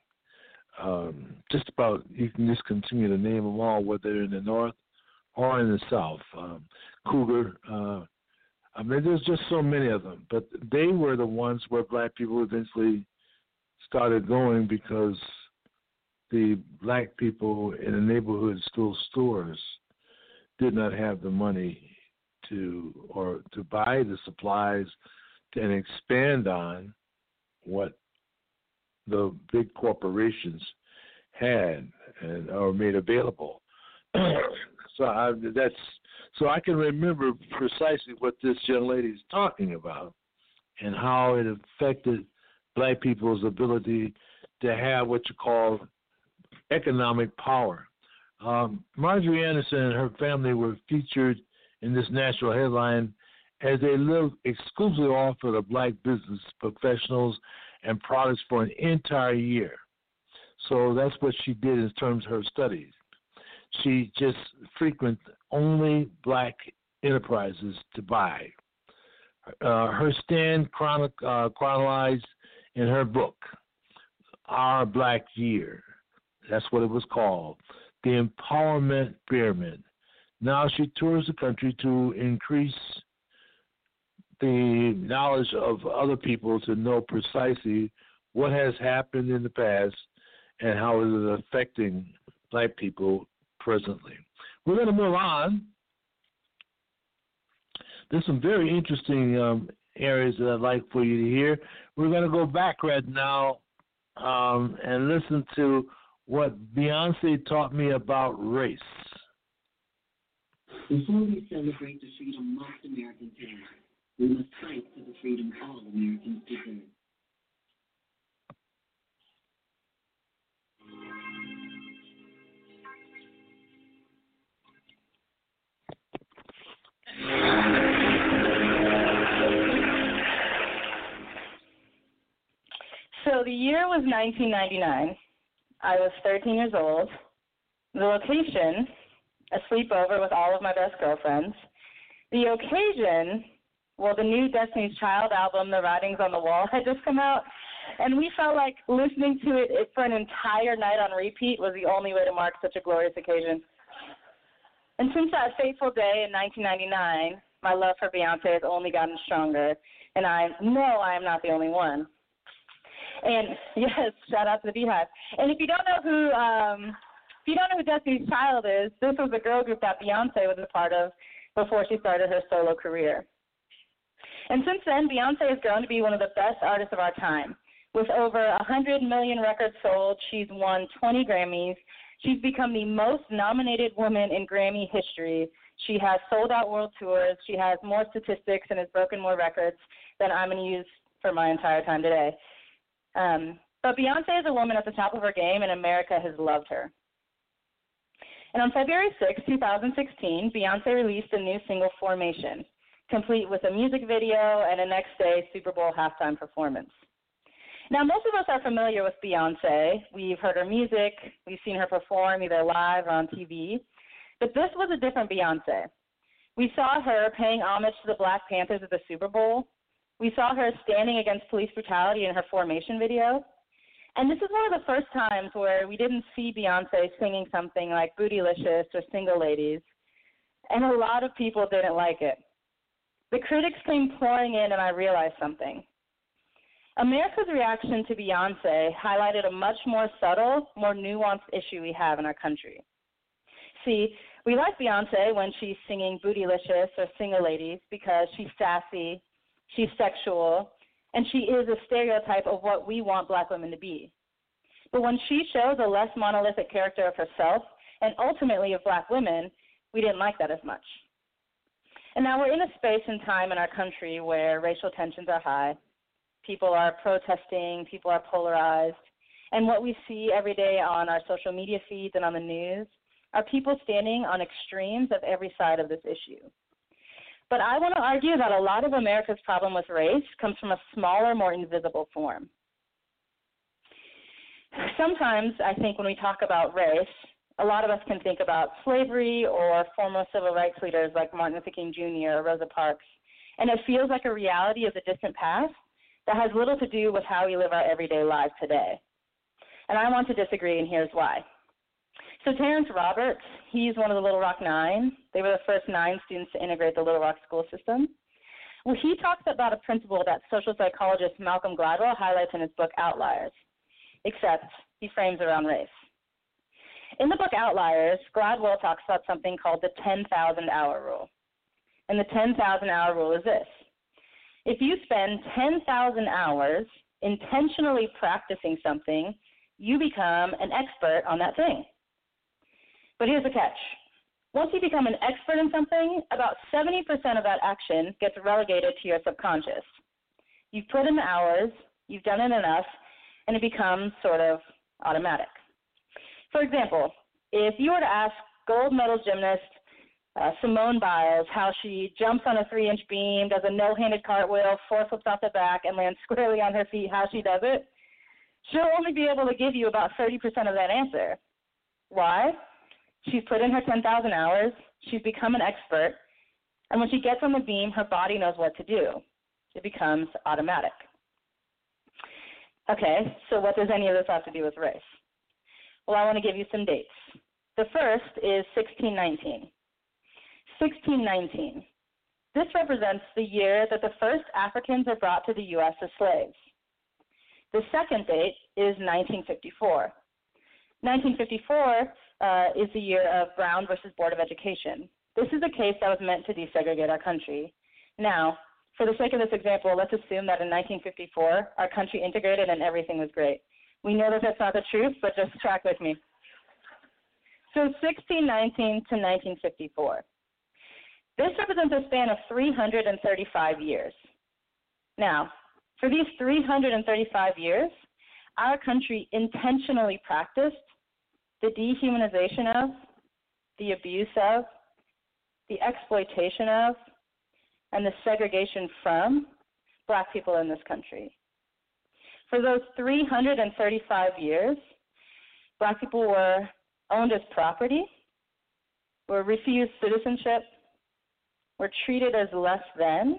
um, just about, you can just continue to name them all, whether they're in the north or in the south. Um, Cougar, uh, I mean, there's just so many of them, but they were the ones where black people eventually started going because the black people in the neighborhood school stores did not have the money to or to buy the supplies and expand on what the big corporations had and or made available. so I, that's so I can remember precisely what this young lady is talking about and how it affected black people's ability to have what you call economic power. Um, Marjorie Anderson and her family were featured in this national headline as they lived exclusively off of the black business professionals and products for an entire year. So that's what she did in terms of her studies. She just frequented only black enterprises to buy. Uh, her stand chronic, uh, chronicalized in her book, Our Black Year. That's what it was called, The Empowerment Pyramid. Now she tours the country to increase the knowledge of other people to know precisely what has happened in the past and how it is affecting black people presently. We're going to move on. There's some very interesting um, areas that I'd like for you to hear. We're going to go back right now um, and listen to what Beyonce taught me about race. Before we celebrate the freedom most Americans have, we must fight for the freedom all Americans deserve. So the year was nineteen ninety-nine. I was thirteen years old. The location, a sleepover with all of my best girlfriends. The occasion, well, the new Destiny's Child album, The Writings on the Wall, had just come out, and we felt like listening to it for an entire night on repeat was the only way to mark such a glorious occasion. And since that fateful day in nineteen ninety-nine, my love for Beyonce has only gotten stronger, and I know I am not the only one. And, yes, shout out to the Beehive. And if you don't know who um, if you don't know who Destiny's Child is, this was a girl group that Beyonce was a part of before she started her solo career. And since then, Beyonce has grown to be one of the best artists of our time. With over one hundred million records sold, she's won twenty Grammys. She's become the most nominated woman in Grammy history. She has sold out world tours. She has more statistics and has broken more records than I'm going to use for my entire time today. Um, but Beyonce is a woman at the top of her game, and America has loved her. And on February sixth, twenty sixteen, Beyonce released a new single, Formation, complete with a music video and a next day Super Bowl halftime performance. Now, most of us are familiar with Beyonce. We've heard her music. We've seen her perform either live or on T V. But this was a different Beyonce. We saw her paying homage to the Black Panthers at the Super Bowl. We saw her standing against police brutality in her Formation video. And this is one of the first times where we didn't see Beyonce singing something like Bootylicious or Single Ladies. And a lot of people didn't like it. The critics came pouring in, and I realized something. America's reaction to Beyonce highlighted a much more subtle, more nuanced issue we have in our country. See, we like Beyonce when she's singing Bootylicious or Single Ladies because she's sassy, she's sexual, and she is a stereotype of what we want black women to be. But when she shows a less monolithic character of herself and ultimately of black women, we didn't like that as much. And now we're in a space and time in our country where racial tensions are high. People are protesting, people are polarized, and what we see every day on our social media feeds and on the news are people standing on extremes of every side of this issue. But I want to argue that a lot of America's problem with race comes from a smaller, more invisible form. Sometimes I think when we talk about race, a lot of us can think about slavery or former civil rights leaders like Martin Luther King Junior or Rosa Parks, and it feels like a reality of the distant past that has little to do with how we live our everyday lives today. And I want to disagree, and here's why. So Terrence Roberts, he's one of the Little Rock Nine. They were the first nine students to integrate the Little Rock school system. Well, he talks about a principle that social psychologist Malcolm Gladwell highlights in his book Outliers, except he frames around race. In the book Outliers, Gladwell talks about something called the ten thousand hour rule. And the ten thousand hour rule is this. If you spend ten thousand hours intentionally practicing something, you become an expert on that thing. But here's the catch. Once you become an expert in something, about seventy percent of that action gets relegated to your subconscious. You've put in the hours, you've done it enough, and it becomes sort of automatic. For example, if you were to ask gold medal gymnast Uh, Simone Biles, how she jumps on a three-inch beam, does a no-handed cartwheel, four flips off the back, and lands squarely on her feet, how she does it, she'll only be able to give you about thirty percent of that answer. Why? She's put in her ten thousand hours, she's become an expert, and when she gets on the beam, her body knows what to do. It becomes automatic. Okay, so what does any of this have to do with race? Well, I want to give you some dates. The first is sixteen nineteen. sixteen nineteen. This represents the year that the first Africans are brought to the U S as slaves. The second date is nineteen fifty-four. nineteen fifty-four uh, is the year of Brown versus Board of Education. This is a case that was meant to desegregate our country. Now, for the sake of this example, let's assume that in nineteen fifty-four, our country integrated and everything was great. We know that that's not the truth, but just track with me. So sixteen nineteen to nineteen fifty-four. This represents a span of three hundred thirty-five years. Now, for these three hundred thirty-five years, our country intentionally practiced the dehumanization of, the abuse of, the exploitation of, and the segregation from black people in this country. For those three hundred thirty-five years, black people were owned as property, were refused citizenship, were treated as less than,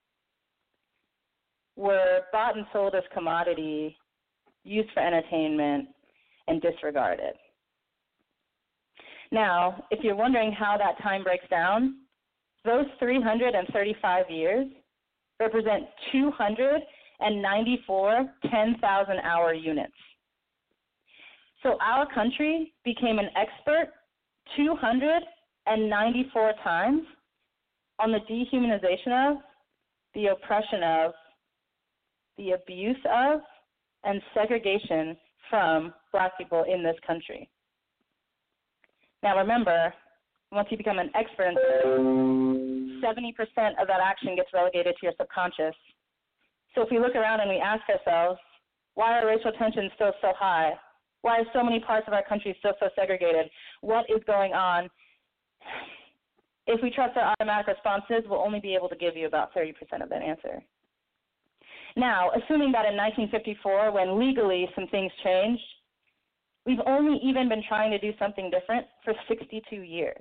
were bought and sold as commodity, used for entertainment, and disregarded. Now, if you're wondering how that time breaks down, those three hundred thirty-five years represent two hundred ninety-four ten thousand hour units. So our country became an expert two hundred ninety-four times on the dehumanization of, the oppression of, the abuse of, and segregation from Black people in this country. Now remember, once you become an expert in something, seventy percent of that action gets relegated to your subconscious. So if we look around and we ask ourselves, why are racial tensions still so high? Why are so many parts of our country still so segregated? What is going on? If we trust our automatic responses, we'll only be able to give you about thirty percent of that answer. Now, assuming that in nineteen fifty-four, when legally some things changed, we've only even been trying to do something different for sixty-two years.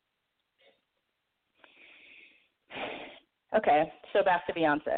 Okay, so back to Beyonce.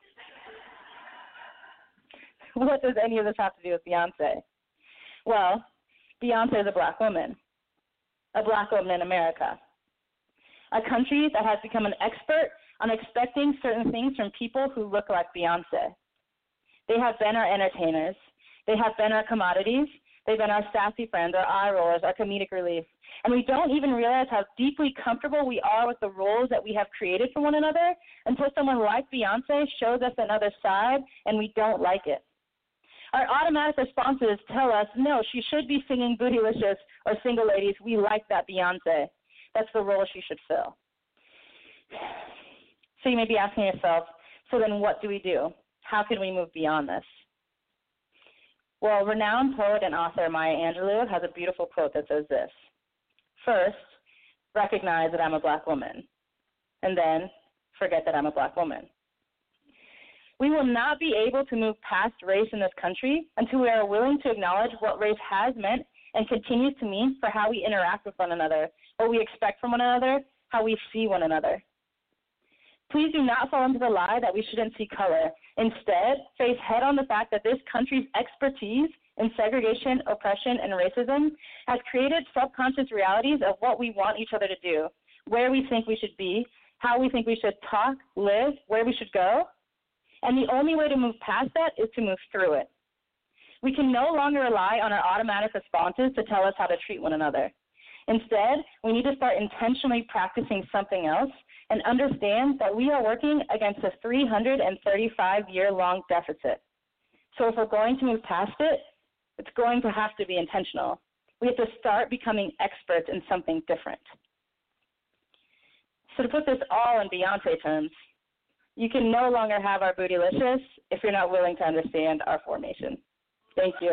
What does any of this have to do with Beyonce? Well, Beyonce is a Black woman, a Black woman in America, a country that has become an expert on expecting certain things from people who look like Beyonce. They have been our entertainers. They have been our commodities. They've been our sassy friends, our eye rollers, our comedic relief. And we don't even realize how deeply comfortable we are with the roles that we have created for one another until someone like Beyonce shows us another side and we don't like it. Our automatic responses tell us, no, she should be singing Bootylicious or Single Ladies. We like that Beyonce. That's the role she should fill. So you may be asking yourself, so then what do we do? How can we move beyond this? Well, renowned poet and author Maya Angelou has a beautiful quote that says this: first, recognize that I'm a Black woman, and then forget that I'm a Black woman. We will not be able to move past race in this country until we are willing to acknowledge what race has meant and continues to mean for how we interact with one another, what we expect from one another, how we see one another. Please do not fall into the lie that we shouldn't see color. Instead, face head-on the fact that this country's expertise in segregation, oppression, and racism has created subconscious realities of what we want each other to do, where we think we should be, how we think we should talk, live, where we should go. And the only way to move past that is to move through it. We can no longer rely on our automatic responses to tell us how to treat one another. Instead, we need to start intentionally practicing something else and understand that we are working against a three hundred thirty-five year long deficit. So if we're going to move past it, it's going to have to be intentional. We have to start becoming experts in something different. So to put this all in Beyonce terms, you can no longer have our Bootylicious if you're not willing to understand our formation. Thank you.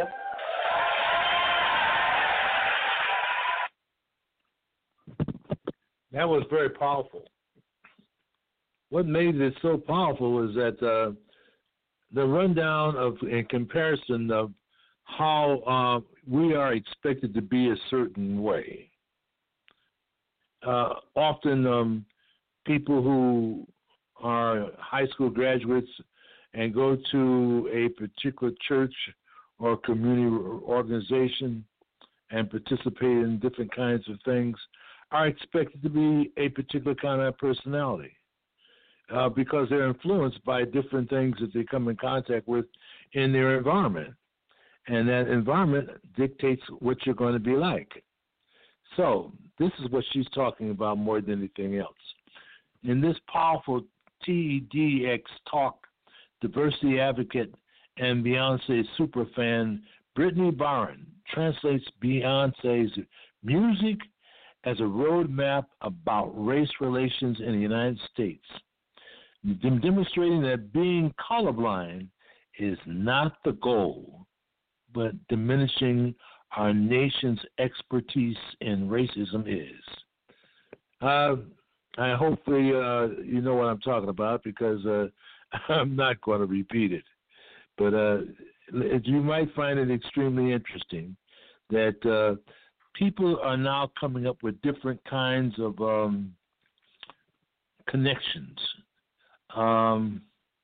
That was very powerful. What made it so powerful is that uh, the rundown of, in comparison of how uh, we are expected to be a certain way. Uh, often um, people who are high school graduates and go to a particular church or community organization and participate in different kinds of things are expected to be a particular kind of personality uh, because they're influenced by different things that they come in contact with in their environment. And that environment dictates what you're going to be like. So this is what she's talking about more than anything else. In this powerful T D X talk, diversity advocate and Beyonce superfan Brittany Barron translates Beyonce's music as a roadmap about race relations in the United States, demonstrating that being colorblind is not the goal, but diminishing our nation's expertise in racism is. Uh, I hopefully uh, you know what I'm talking about because uh, I'm not going to repeat it. But uh, you might find it extremely interesting that uh, people are now coming up with different kinds of um, connections. Um,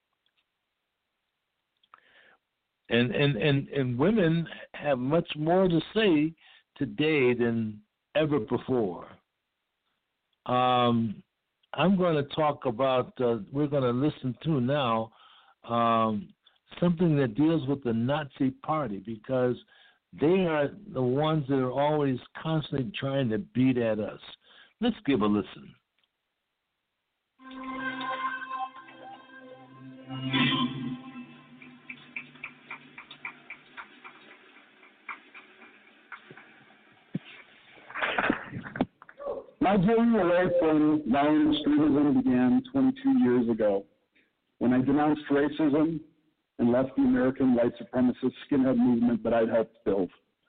and, and, and, and women have much more to say today than ever before. Um, I'm going to talk about, uh, we're going to listen to now um, something that deals with the Nazi Party, because they are the ones that are always constantly trying to beat at us. Let's give a listen. My journey away from violent extremism began twenty-two years ago when I denounced racism and left the American white supremacist skinhead movement that I'd helped build.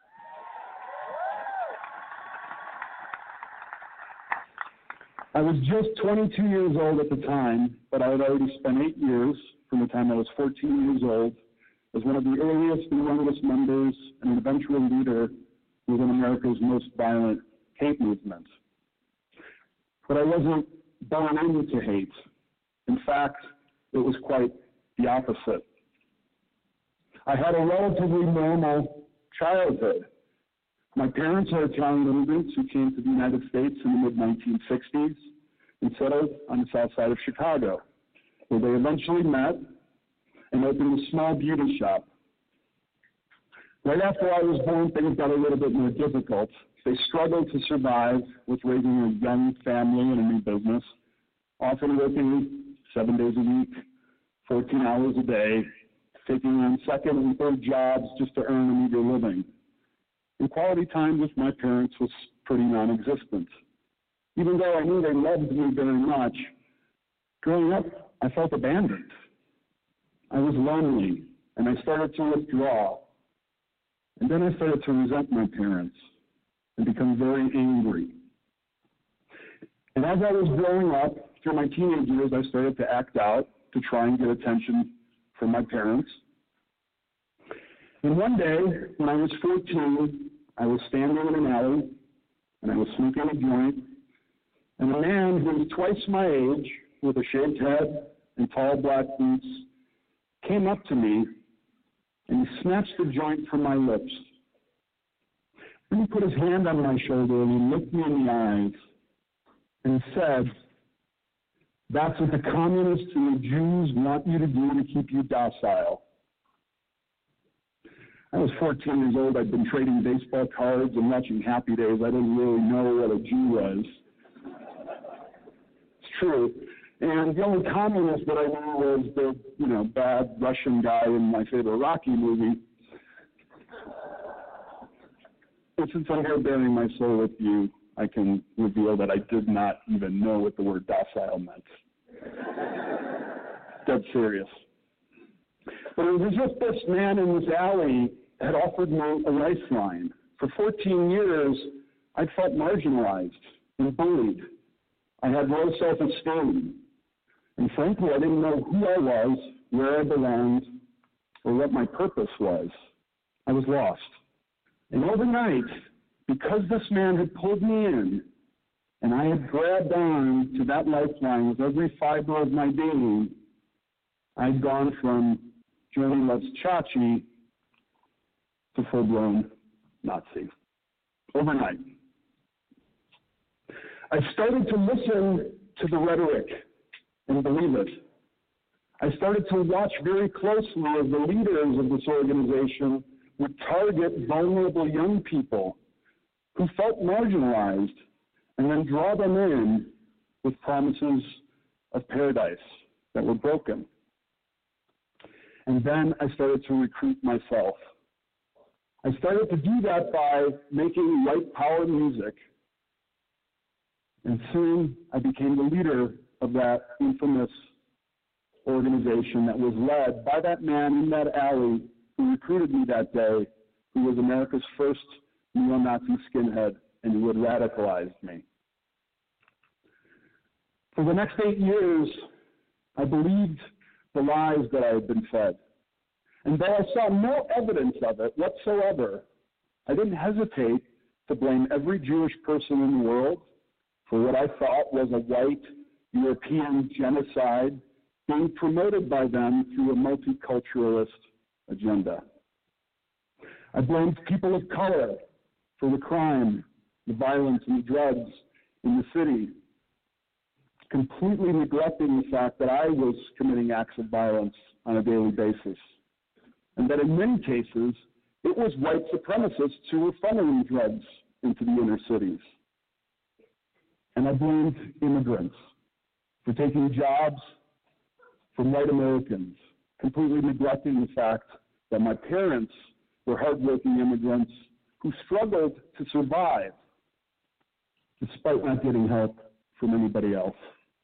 I was just twenty-two years old at the time, but I had already spent eight years, from the time I was fourteen years old, as one of the earliest and youngest members and an eventual leader within America's most violent hate movement. But I wasn't born into hate. In fact, it was quite the opposite. I had a relatively normal childhood. My parents are Italian immigrants who came to the United States in the mid nineteen sixties and settled on the south side of Chicago, where they eventually met and opened a small beauty shop. Right after I was born, things got a little bit more difficult. They struggled to survive with raising a young family and a new business, often working seven days a week, fourteen hours a day, taking on second and third jobs just to earn a meager living. And quality time with my parents was pretty non-existent. Even though I knew they loved me very much, growing up, I felt abandoned. I was lonely, and I started to withdraw. And then I started to resent my parents and become very angry. And as I was growing up, through my teenage years, I started to act out to try and get attention from my parents. And one day, when I was fourteen, I was standing in an alley, and I was smoking a joint, and a man who was twice my age, with a shaved head and tall black boots, came up to me, and he snatched the joint from my lips. Then he put his hand on my shoulder, and he looked me in the eyes, and he said, "That's what the communists and the Jews want you to do to keep you docile." I was fourteen years old. I'd been trading baseball cards and watching Happy Days. I didn't really know what a Jew was. It's true. And the only communist that I knew was the, you know, bad Russian guy in my favorite Rocky movie. And since I'm here bearing my soul with you, I can reveal that I did not even know what the word docile meant. Dead serious. But it was as if this man in this alley had offered me a lifeline. For fourteen years, I felt marginalized and bullied. I had low self-esteem. And frankly, I didn't know who I was, where I belonged, or what my purpose was. I was lost. And overnight, because this man had pulled me in, and I had grabbed on to that lifeline with every fiber of my being, I'd gone from Johnny Loves Chachi to full-blown Nazi. Overnight. I started to listen to the rhetoric and believe it. I started to watch very closely as the leaders of this organization would target vulnerable young people who felt marginalized and then draw them in with promises of paradise that were broken. And then I started to recruit myself. I started to do that by making white power music. And soon I became the leader of that infamous organization that was led by that man in that alley who recruited me that day, who was America's first neo-Nazi skinhead and who had radicalized me. For the next eight years, I believed the lies that I had been fed. And though I saw no evidence of it whatsoever, I didn't hesitate to blame every Jewish person in the world for what I thought was a white European genocide being promoted by them through a multiculturalist agenda. I blamed people of color for the crime, the violence, and the drugs in the city. completely neglecting the fact that I was committing acts of violence on a daily basis, and that in many cases, it was white supremacists who were funneling drugs into the inner cities. And I blamed immigrants for taking jobs from white Americans, completely neglecting the fact that my parents were hardworking immigrants who struggled to survive despite not getting help from anybody else.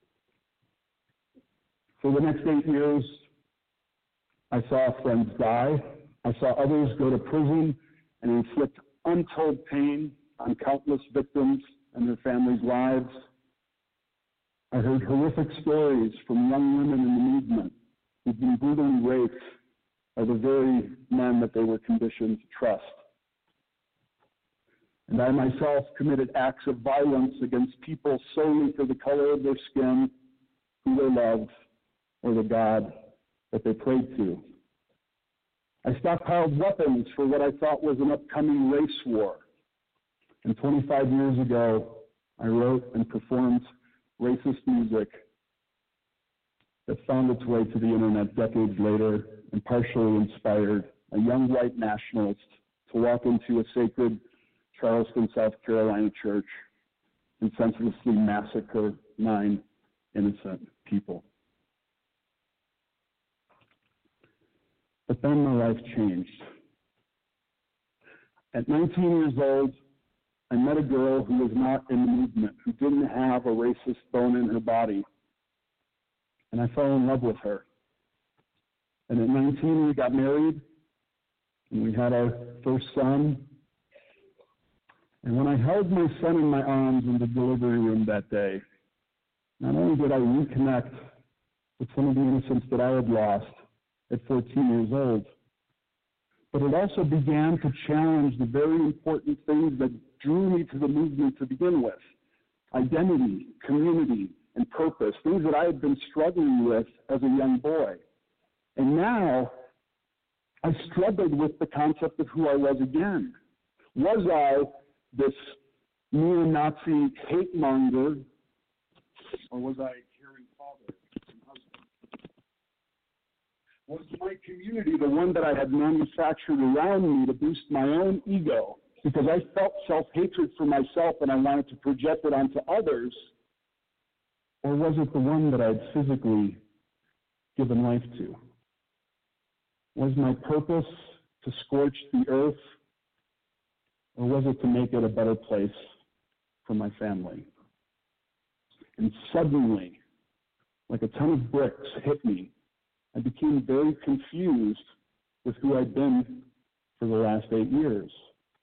For the next eight years, I saw friends die. I saw others go to prison and inflict untold pain on countless victims and their families' lives. I heard horrific stories from young women in the movement who'd been brutally raped by the very men that they were conditioned to trust. And I myself committed acts of violence against people solely for the color of their skin, who they loved, or the God that they prayed to. I stockpiled weapons for what I thought was an upcoming race war. And twenty-five years ago, I wrote and performed racist music that found its way to the internet decades later and partially inspired a young white nationalist to walk into a sacred Charleston, South Carolina church and senselessly massacre nine innocent people. But then my life changed. At nineteen years old, I met a girl who was not in the movement, who didn't have a racist bone in her body. And I fell in love with her. And at nineteen, we got married, and we had our first son. And when I held my son in my arms in the delivery room that day, not only did I reconnect with some of the innocence that I had lost at fourteen years old, but it also began to challenge the very important things that drew me to the movement to begin with: identity, community, and purpose, things that I had been struggling with as a young boy. And now I struggled with the concept of who I was again. Was I this neo-Nazi hate monger, or was I a caring father and husband? Was my community the one that I had manufactured around me to boost my own ego because I felt self-hatred for myself and I wanted to project it onto others? Or was it the one that I had physically given life to? Was my purpose to scorch the earth, or was it to make it a better place for my family? And suddenly, like a ton of bricks hit me, I became very confused with who I'd been for the last eight years.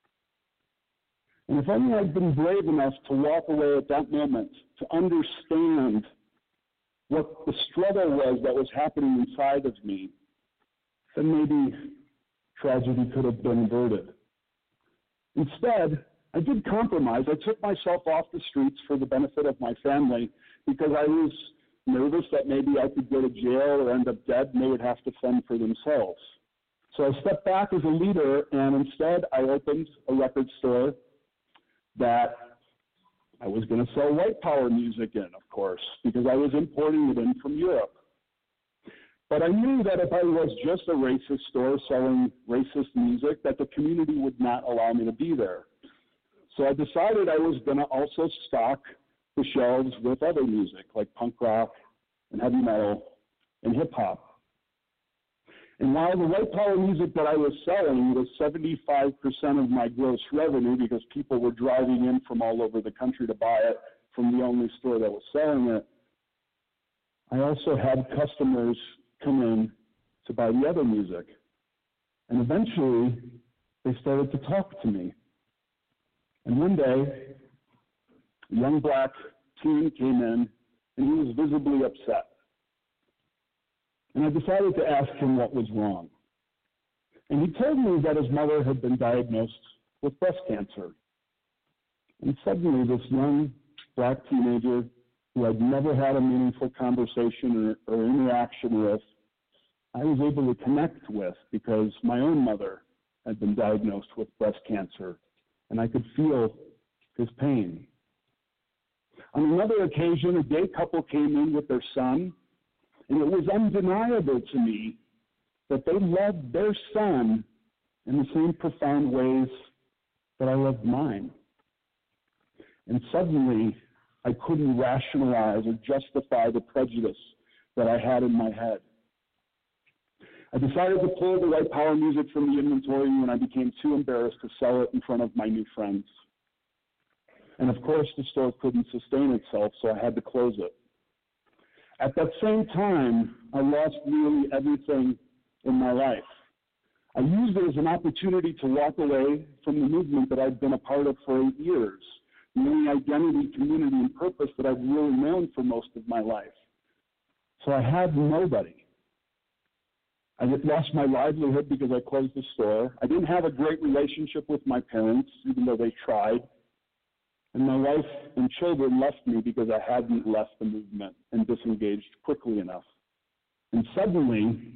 And if only I'd been brave enough to walk away at that moment, to understand what the struggle was that was happening inside of me, then maybe tragedy could have been averted. Instead, I did compromise. I took myself off the streets for the benefit of my family because I was nervous that maybe I could go to jail or end up dead and they would have to fend for themselves. So I stepped back as a leader, and instead I opened a record store that I was going to sell white power music in, of course, because I was importing it in from Europe. But I knew that if I was just a racist store selling racist music, that the community would not allow me to be there. So I decided I was going to also stock the shelves with other music, like punk rock and heavy metal and hip-hop. And while the white power music that I was selling was seventy-five percent of my gross revenue because people were driving in from all over the country to buy it from the only store that was selling it, I also had customers come in to buy the other music. And eventually, they started to talk to me. And one day, a young black teen came in, and he was visibly upset. And I decided to ask him what was wrong. And he told me that his mother had been diagnosed with breast cancer. And suddenly, this young black teenager who I'd never had a meaningful conversation or, or interaction with, I was able to connect with because my own mother had been diagnosed with breast cancer, and I could feel his pain. On another occasion, a gay couple came in with their son, and it was undeniable to me that they loved their son in the same profound ways that I loved mine. And suddenly, I couldn't rationalize or justify the prejudice that I had in my head. I decided to pull the white power music from the inventory when I became too embarrassed to sell it in front of my new friends. And of course, the store couldn't sustain itself, so I had to close it. At that same time, I lost nearly everything in my life. I used it as an opportunity to walk away from the movement that I'd been a part of for eight years, the only identity, community, and purpose that I've really known for most of my life. So I had nobody. I lost my livelihood because I closed the store. I didn't have a great relationship with my parents, even though they tried. And my wife and children left me because I hadn't left the movement and disengaged quickly enough. And suddenly,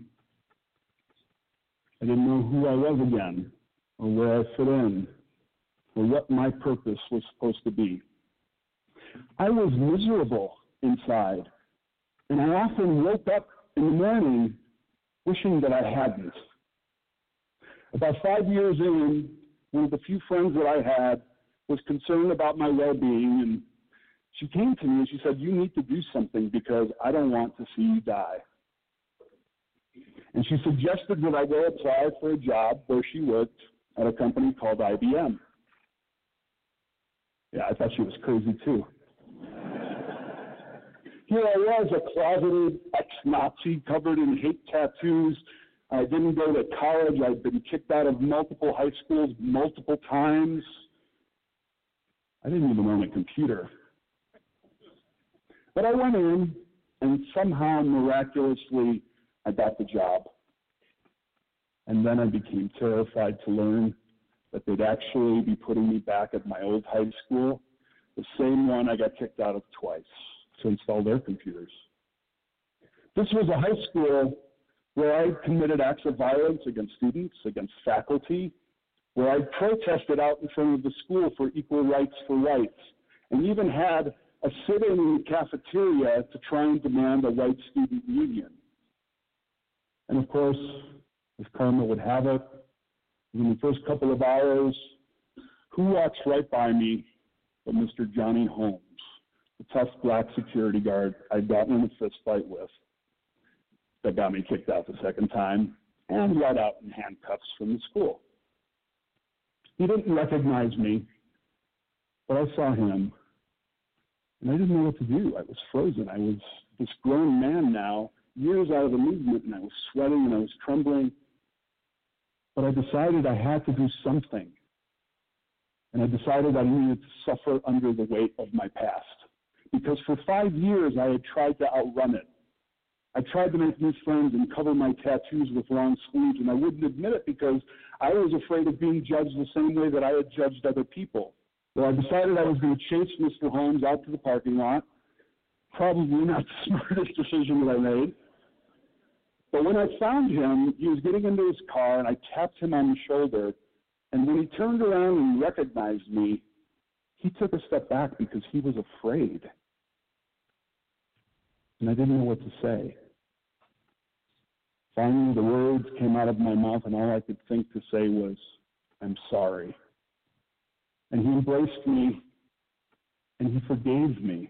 I didn't know who I was again, or where I fit in, or what my purpose was supposed to be. I was miserable inside, and I often woke up in the morning wishing that I hadn't. About five years in, one of the few friends that I had was concerned about my well-being, and she came to me and she said, "You need to do something because I don't want to see you die." And she suggested that I go apply for a job where she worked at a company called I B M. Yeah, I thought she was crazy too. Here I was, a closeted ex-Nazi covered in hate tattoos. I didn't go to college. I'd been kicked out of multiple high schools multiple times. I didn't even own a computer. But I went in, and somehow, miraculously, I got the job. And then I became terrified to learn that they'd actually be putting me back at my old high school, the same one I got kicked out of twice, to install their computers. This was a high school where I committed acts of violence against students, against faculty, where I protested out in front of the school for equal rights for whites, and even had a sit-in in the cafeteria to try and demand a white student union. And of course, as karma would have it, in the first couple of hours, who walks right by me but Mister Johnny Holmes, the tough black security guard I'd gotten in a fist fight with that got me kicked out the second time and let out in handcuffs from the school. He didn't recognize me, but I saw him, and I didn't know what to do. I was frozen. I was this grown man now, years out of the movement, and I was sweating and I was trembling. But I decided I had to do something. And I decided I needed to suffer under the weight of my past. Because for five years, I had tried to outrun it. I tried to make new friends and cover my tattoos with long sleeves, and I wouldn't admit it because I was afraid of being judged the same way that I had judged other people. Well, I decided I was going to chase Mister Holmes out to the parking lot. Probably not the smartest decision that I made. But when I found him, he was getting into his car, and I tapped him on the shoulder. And when he turned around and recognized me, he took a step back because he was afraid. And I didn't know what to say. Finally, the words came out of my mouth, and all I could think to say was, "I'm sorry." And he embraced me, and he forgave me.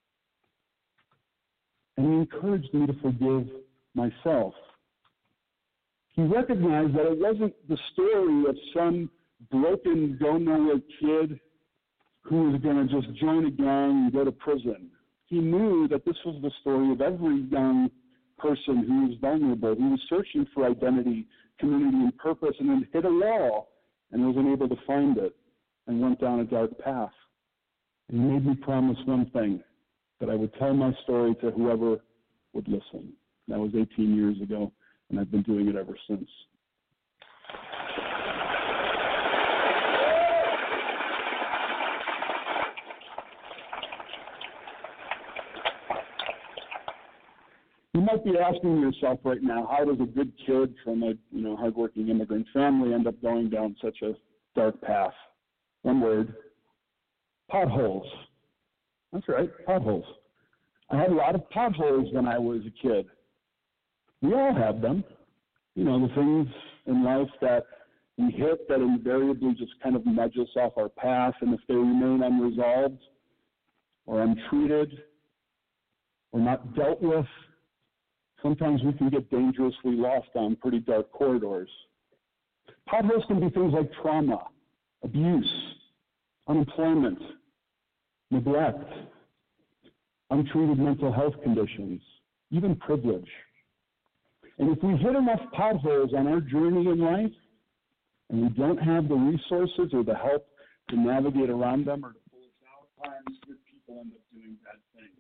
And he encouraged me to forgive myself. He recognized that it wasn't the story of some broken, go-nowhere kid who was going to just join a gang and go to prison. He knew that this was the story of every young person who was vulnerable, who was searching for identity, community, and purpose, and then hit a wall and wasn't able to find it and went down a dark path. And he made me promise one thing, that I would tell my story to whoever would listen. That was eighteen years ago, and I've been doing it ever since. You might be asking yourself right now, how does a good kid from a you know hardworking immigrant family end up going down such a dark path? One word: potholes. That's right, potholes. I had a lot of potholes when I was a kid. We all have them. You know, the things in life that we hit that invariably just kind of nudge us off our path, and if they remain unresolved or untreated or not dealt with, sometimes we can get dangerously lost down pretty dark corridors. Potholes can be things like trauma, abuse, unemployment, neglect, untreated mental health conditions, even privilege. And if we hit enough potholes on our journey in life, and we don't have the resources or the help to navigate around them or to pull us out, times good people end up doing bad things.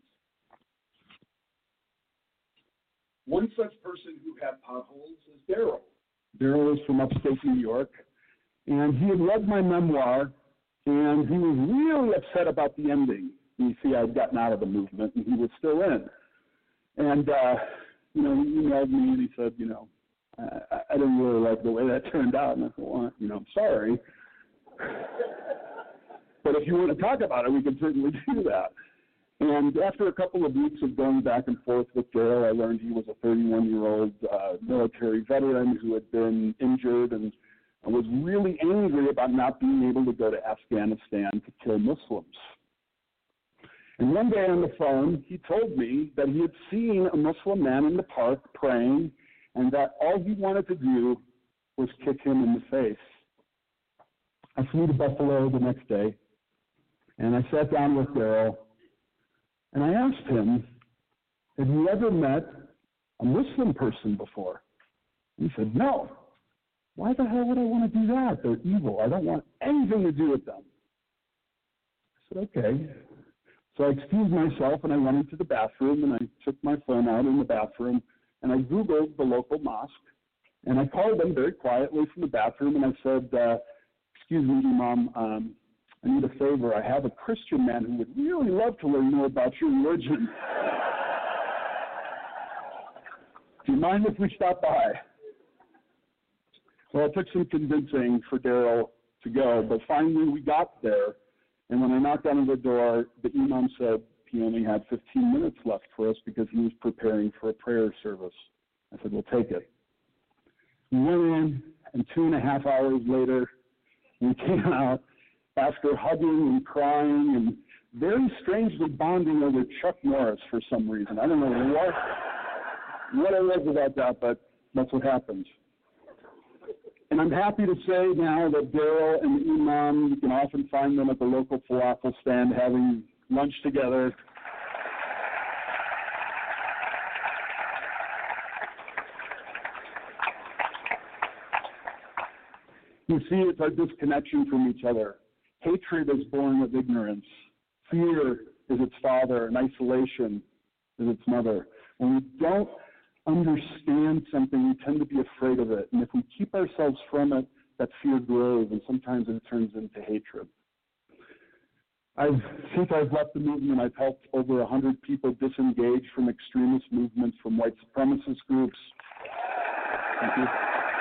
One such person who had potholes is Daryl. Daryl is from upstate New York, and he had read my memoir, and he was really upset about the ending. You see, I'd gotten out of the movement, and he was still in. And, uh, you know, he emailed me, and he said, you know, I, I didn't really like the way that turned out. And I said, well, you know, I'm sorry. But if you want to talk about it, we can certainly do that. And after a couple of weeks of going back and forth with Daryl, I learned he was a thirty-one-year-old uh, military veteran who had been injured and was really angry about not being able to go to Afghanistan to kill Muslims. And one day on the phone, he told me that he had seen a Muslim man in the park praying, and that all he wanted to do was kick him in the face. I flew to Buffalo the next day, and I sat down with Daryl, and I asked him, have you ever met a Muslim person before? And he said, no. Why the hell would I want to do that? They're evil. I don't want anything to do with them. I said, okay. So I excused myself, and I went into the bathroom, and I took my phone out in the bathroom, and I Googled the local mosque, and I called them very quietly from the bathroom, and I said, uh, excuse me, Imam, um, I need a favor. I have a Christian man who would really love to learn more about your religion. Do you mind if we stop by? Well, it took some convincing for Daryl to go, but finally we got there, and when I knocked on the door, the Imam said he only had fifteen minutes left for us because he was preparing for a prayer service. I said, we'll take it. We went in, and two and a half hours later, we came out after hugging and crying and very strangely bonding over Chuck Norris for some reason. I don't know what, what it was about that, but that's what happened. And I'm happy to say now that Daryl and the Imam, you can often find them at the local falafel stand having lunch together. You see, it's our disconnection from each other. Hatred is born of ignorance. Fear is its father, and isolation is its mother. When we don't understand something, we tend to be afraid of it. And if we keep ourselves from it, that fear grows, and sometimes it turns into hatred. I've, since I've left the movement, I've helped over one hundred people disengage from extremist movements, from white supremacist groups. Thank you.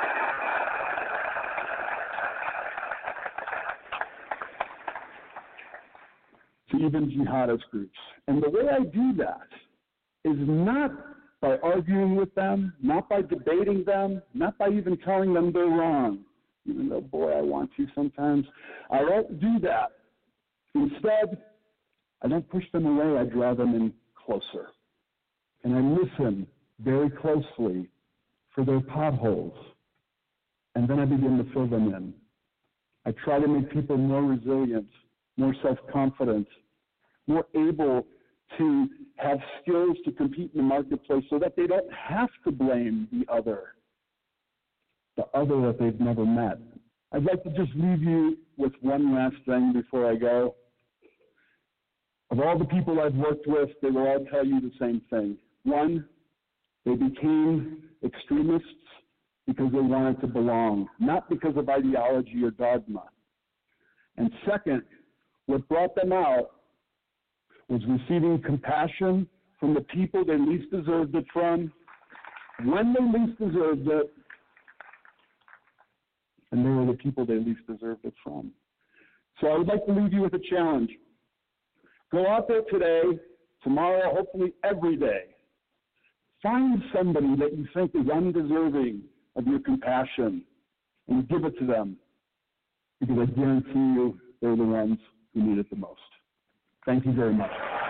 To even jihadist groups. And the way I do that is not by arguing with them, not by debating them, not by even telling them they're wrong, even though, boy, I want to sometimes. I don't do that. Instead, I don't push them away. I draw them in closer. And I listen very closely for their potholes. And then I begin to fill them in. I try to make people more resilient, more self-confident, more able to have skills to compete in the marketplace so that they don't have to blame the other, the other that they've never met. I'd like to just leave you with one last thing before I go. Of all the people I've worked with, they will all tell you the same thing. One, they became extremists because they wanted to belong, not because of ideology or dogma. And second, what brought them out was receiving compassion from the people they least deserved it from, when they least deserved it, and they were the people they least deserved it from. So I would like to leave you with a challenge. Go out there today, tomorrow, hopefully every day. Find somebody that you think is undeserving of your compassion and give it to them, because I guarantee you they're the ones who need it the most. Thank you very much.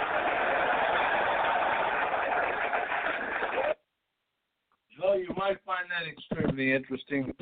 Well, you might find that extremely interesting.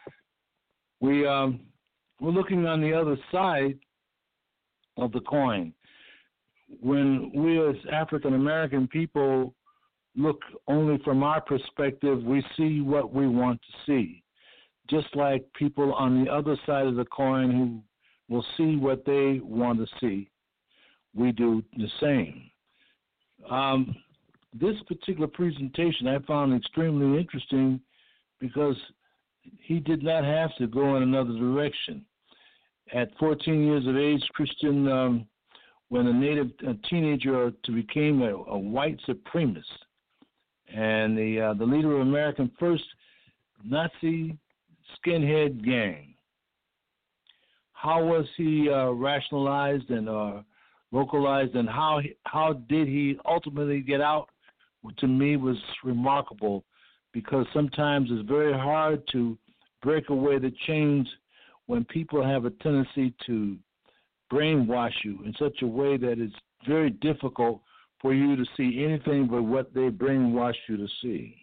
We, um, we're looking on the other side of the coin. When we as African American people look only from our perspective, we see what we want to see. Just like people on the other side of the coin who will see what they want to see, we do the same. Um, this particular presentation I found extremely interesting because he did not have to go in another direction. At fourteen years of age, Christian, um, when a native a teenager to became a, a white supremacist and the uh, the leader of American First Nazi skinhead gang. How was he uh, rationalized and uh, localized, and how how did he ultimately get out? To me, was remarkable, because sometimes it's very hard to break away the chains when people have a tendency to brainwash you in such a way that it's very difficult for you to see anything but what they brainwash you to see.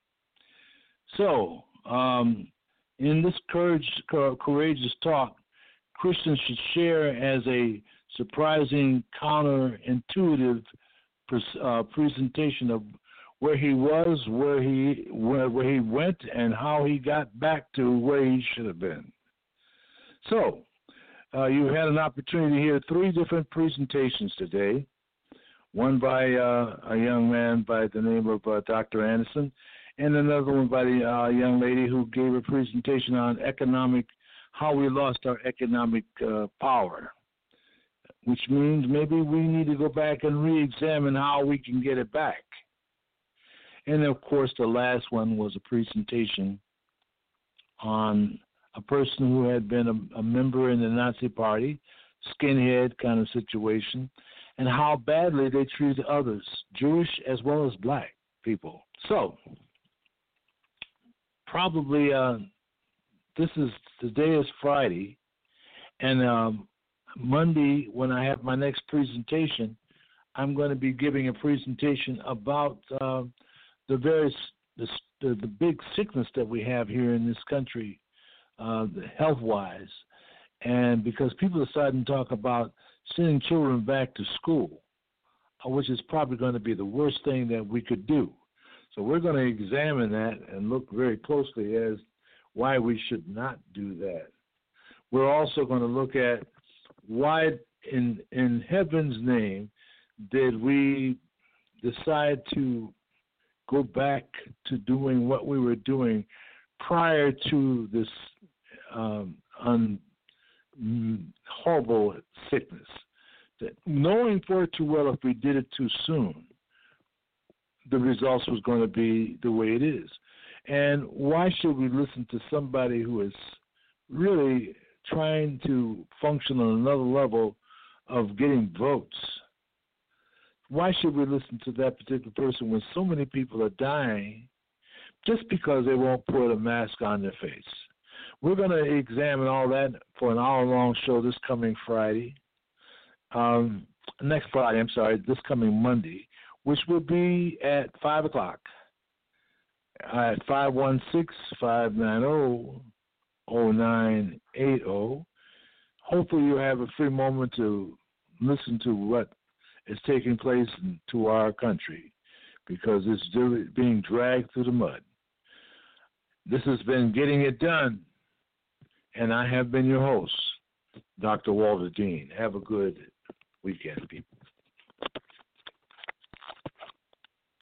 So, um, in this courage, courageous talk, Christians should share as a surprising, counterintuitive uh, presentation of where he was, where he where, where he went, and how he got back to where he should have been. So, uh, you had an opportunity to hear three different presentations today. One by uh, a young man by the name of uh, Doctor Anderson, and another one by the uh, young lady who gave a presentation on economic, how we lost our economic uh, power, which means maybe we need to go back and re-examine how we can get it back. And, of course, the last one was a presentation on a person who had been a, a member in the Nazi Party, skinhead kind of situation, and how badly they treated others, Jewish as well as black people. So, probably uh, this is, today is Friday, and um, Monday when I have my next presentation, I'm going to be giving a presentation about uh, the various, the, the, the big sickness that we have here in this country, uh, health-wise. And because people are starting to talk about sending children back to school, which is probably going to be the worst thing that we could do. So we're going to examine that and look very closely as why we should not do that. We're also going to look at why in in heaven's name did we decide to go back to doing what we were doing prior to this um, un, horrible sickness. That knowing for too well if we did it too soon, the results was going to be the way it is. And why should we listen to somebody who is really trying to function on another level of getting votes? Why should we listen to that particular person when so many people are dying just because they won't put a mask on their face? We're going to examine all that for an hour-long show this coming Friday. Um, next Friday, I'm sorry, this coming Monday, which will be at five o'clock at five one six, five nine zero, zero nine eight zero. Hopefully you'll have a free moment to listen to what is taking place in, to our country, because it's being dragged through the mud. This has been Getting It Done, and I have been your host, Doctor Walter Dean. Have a good weekend, people.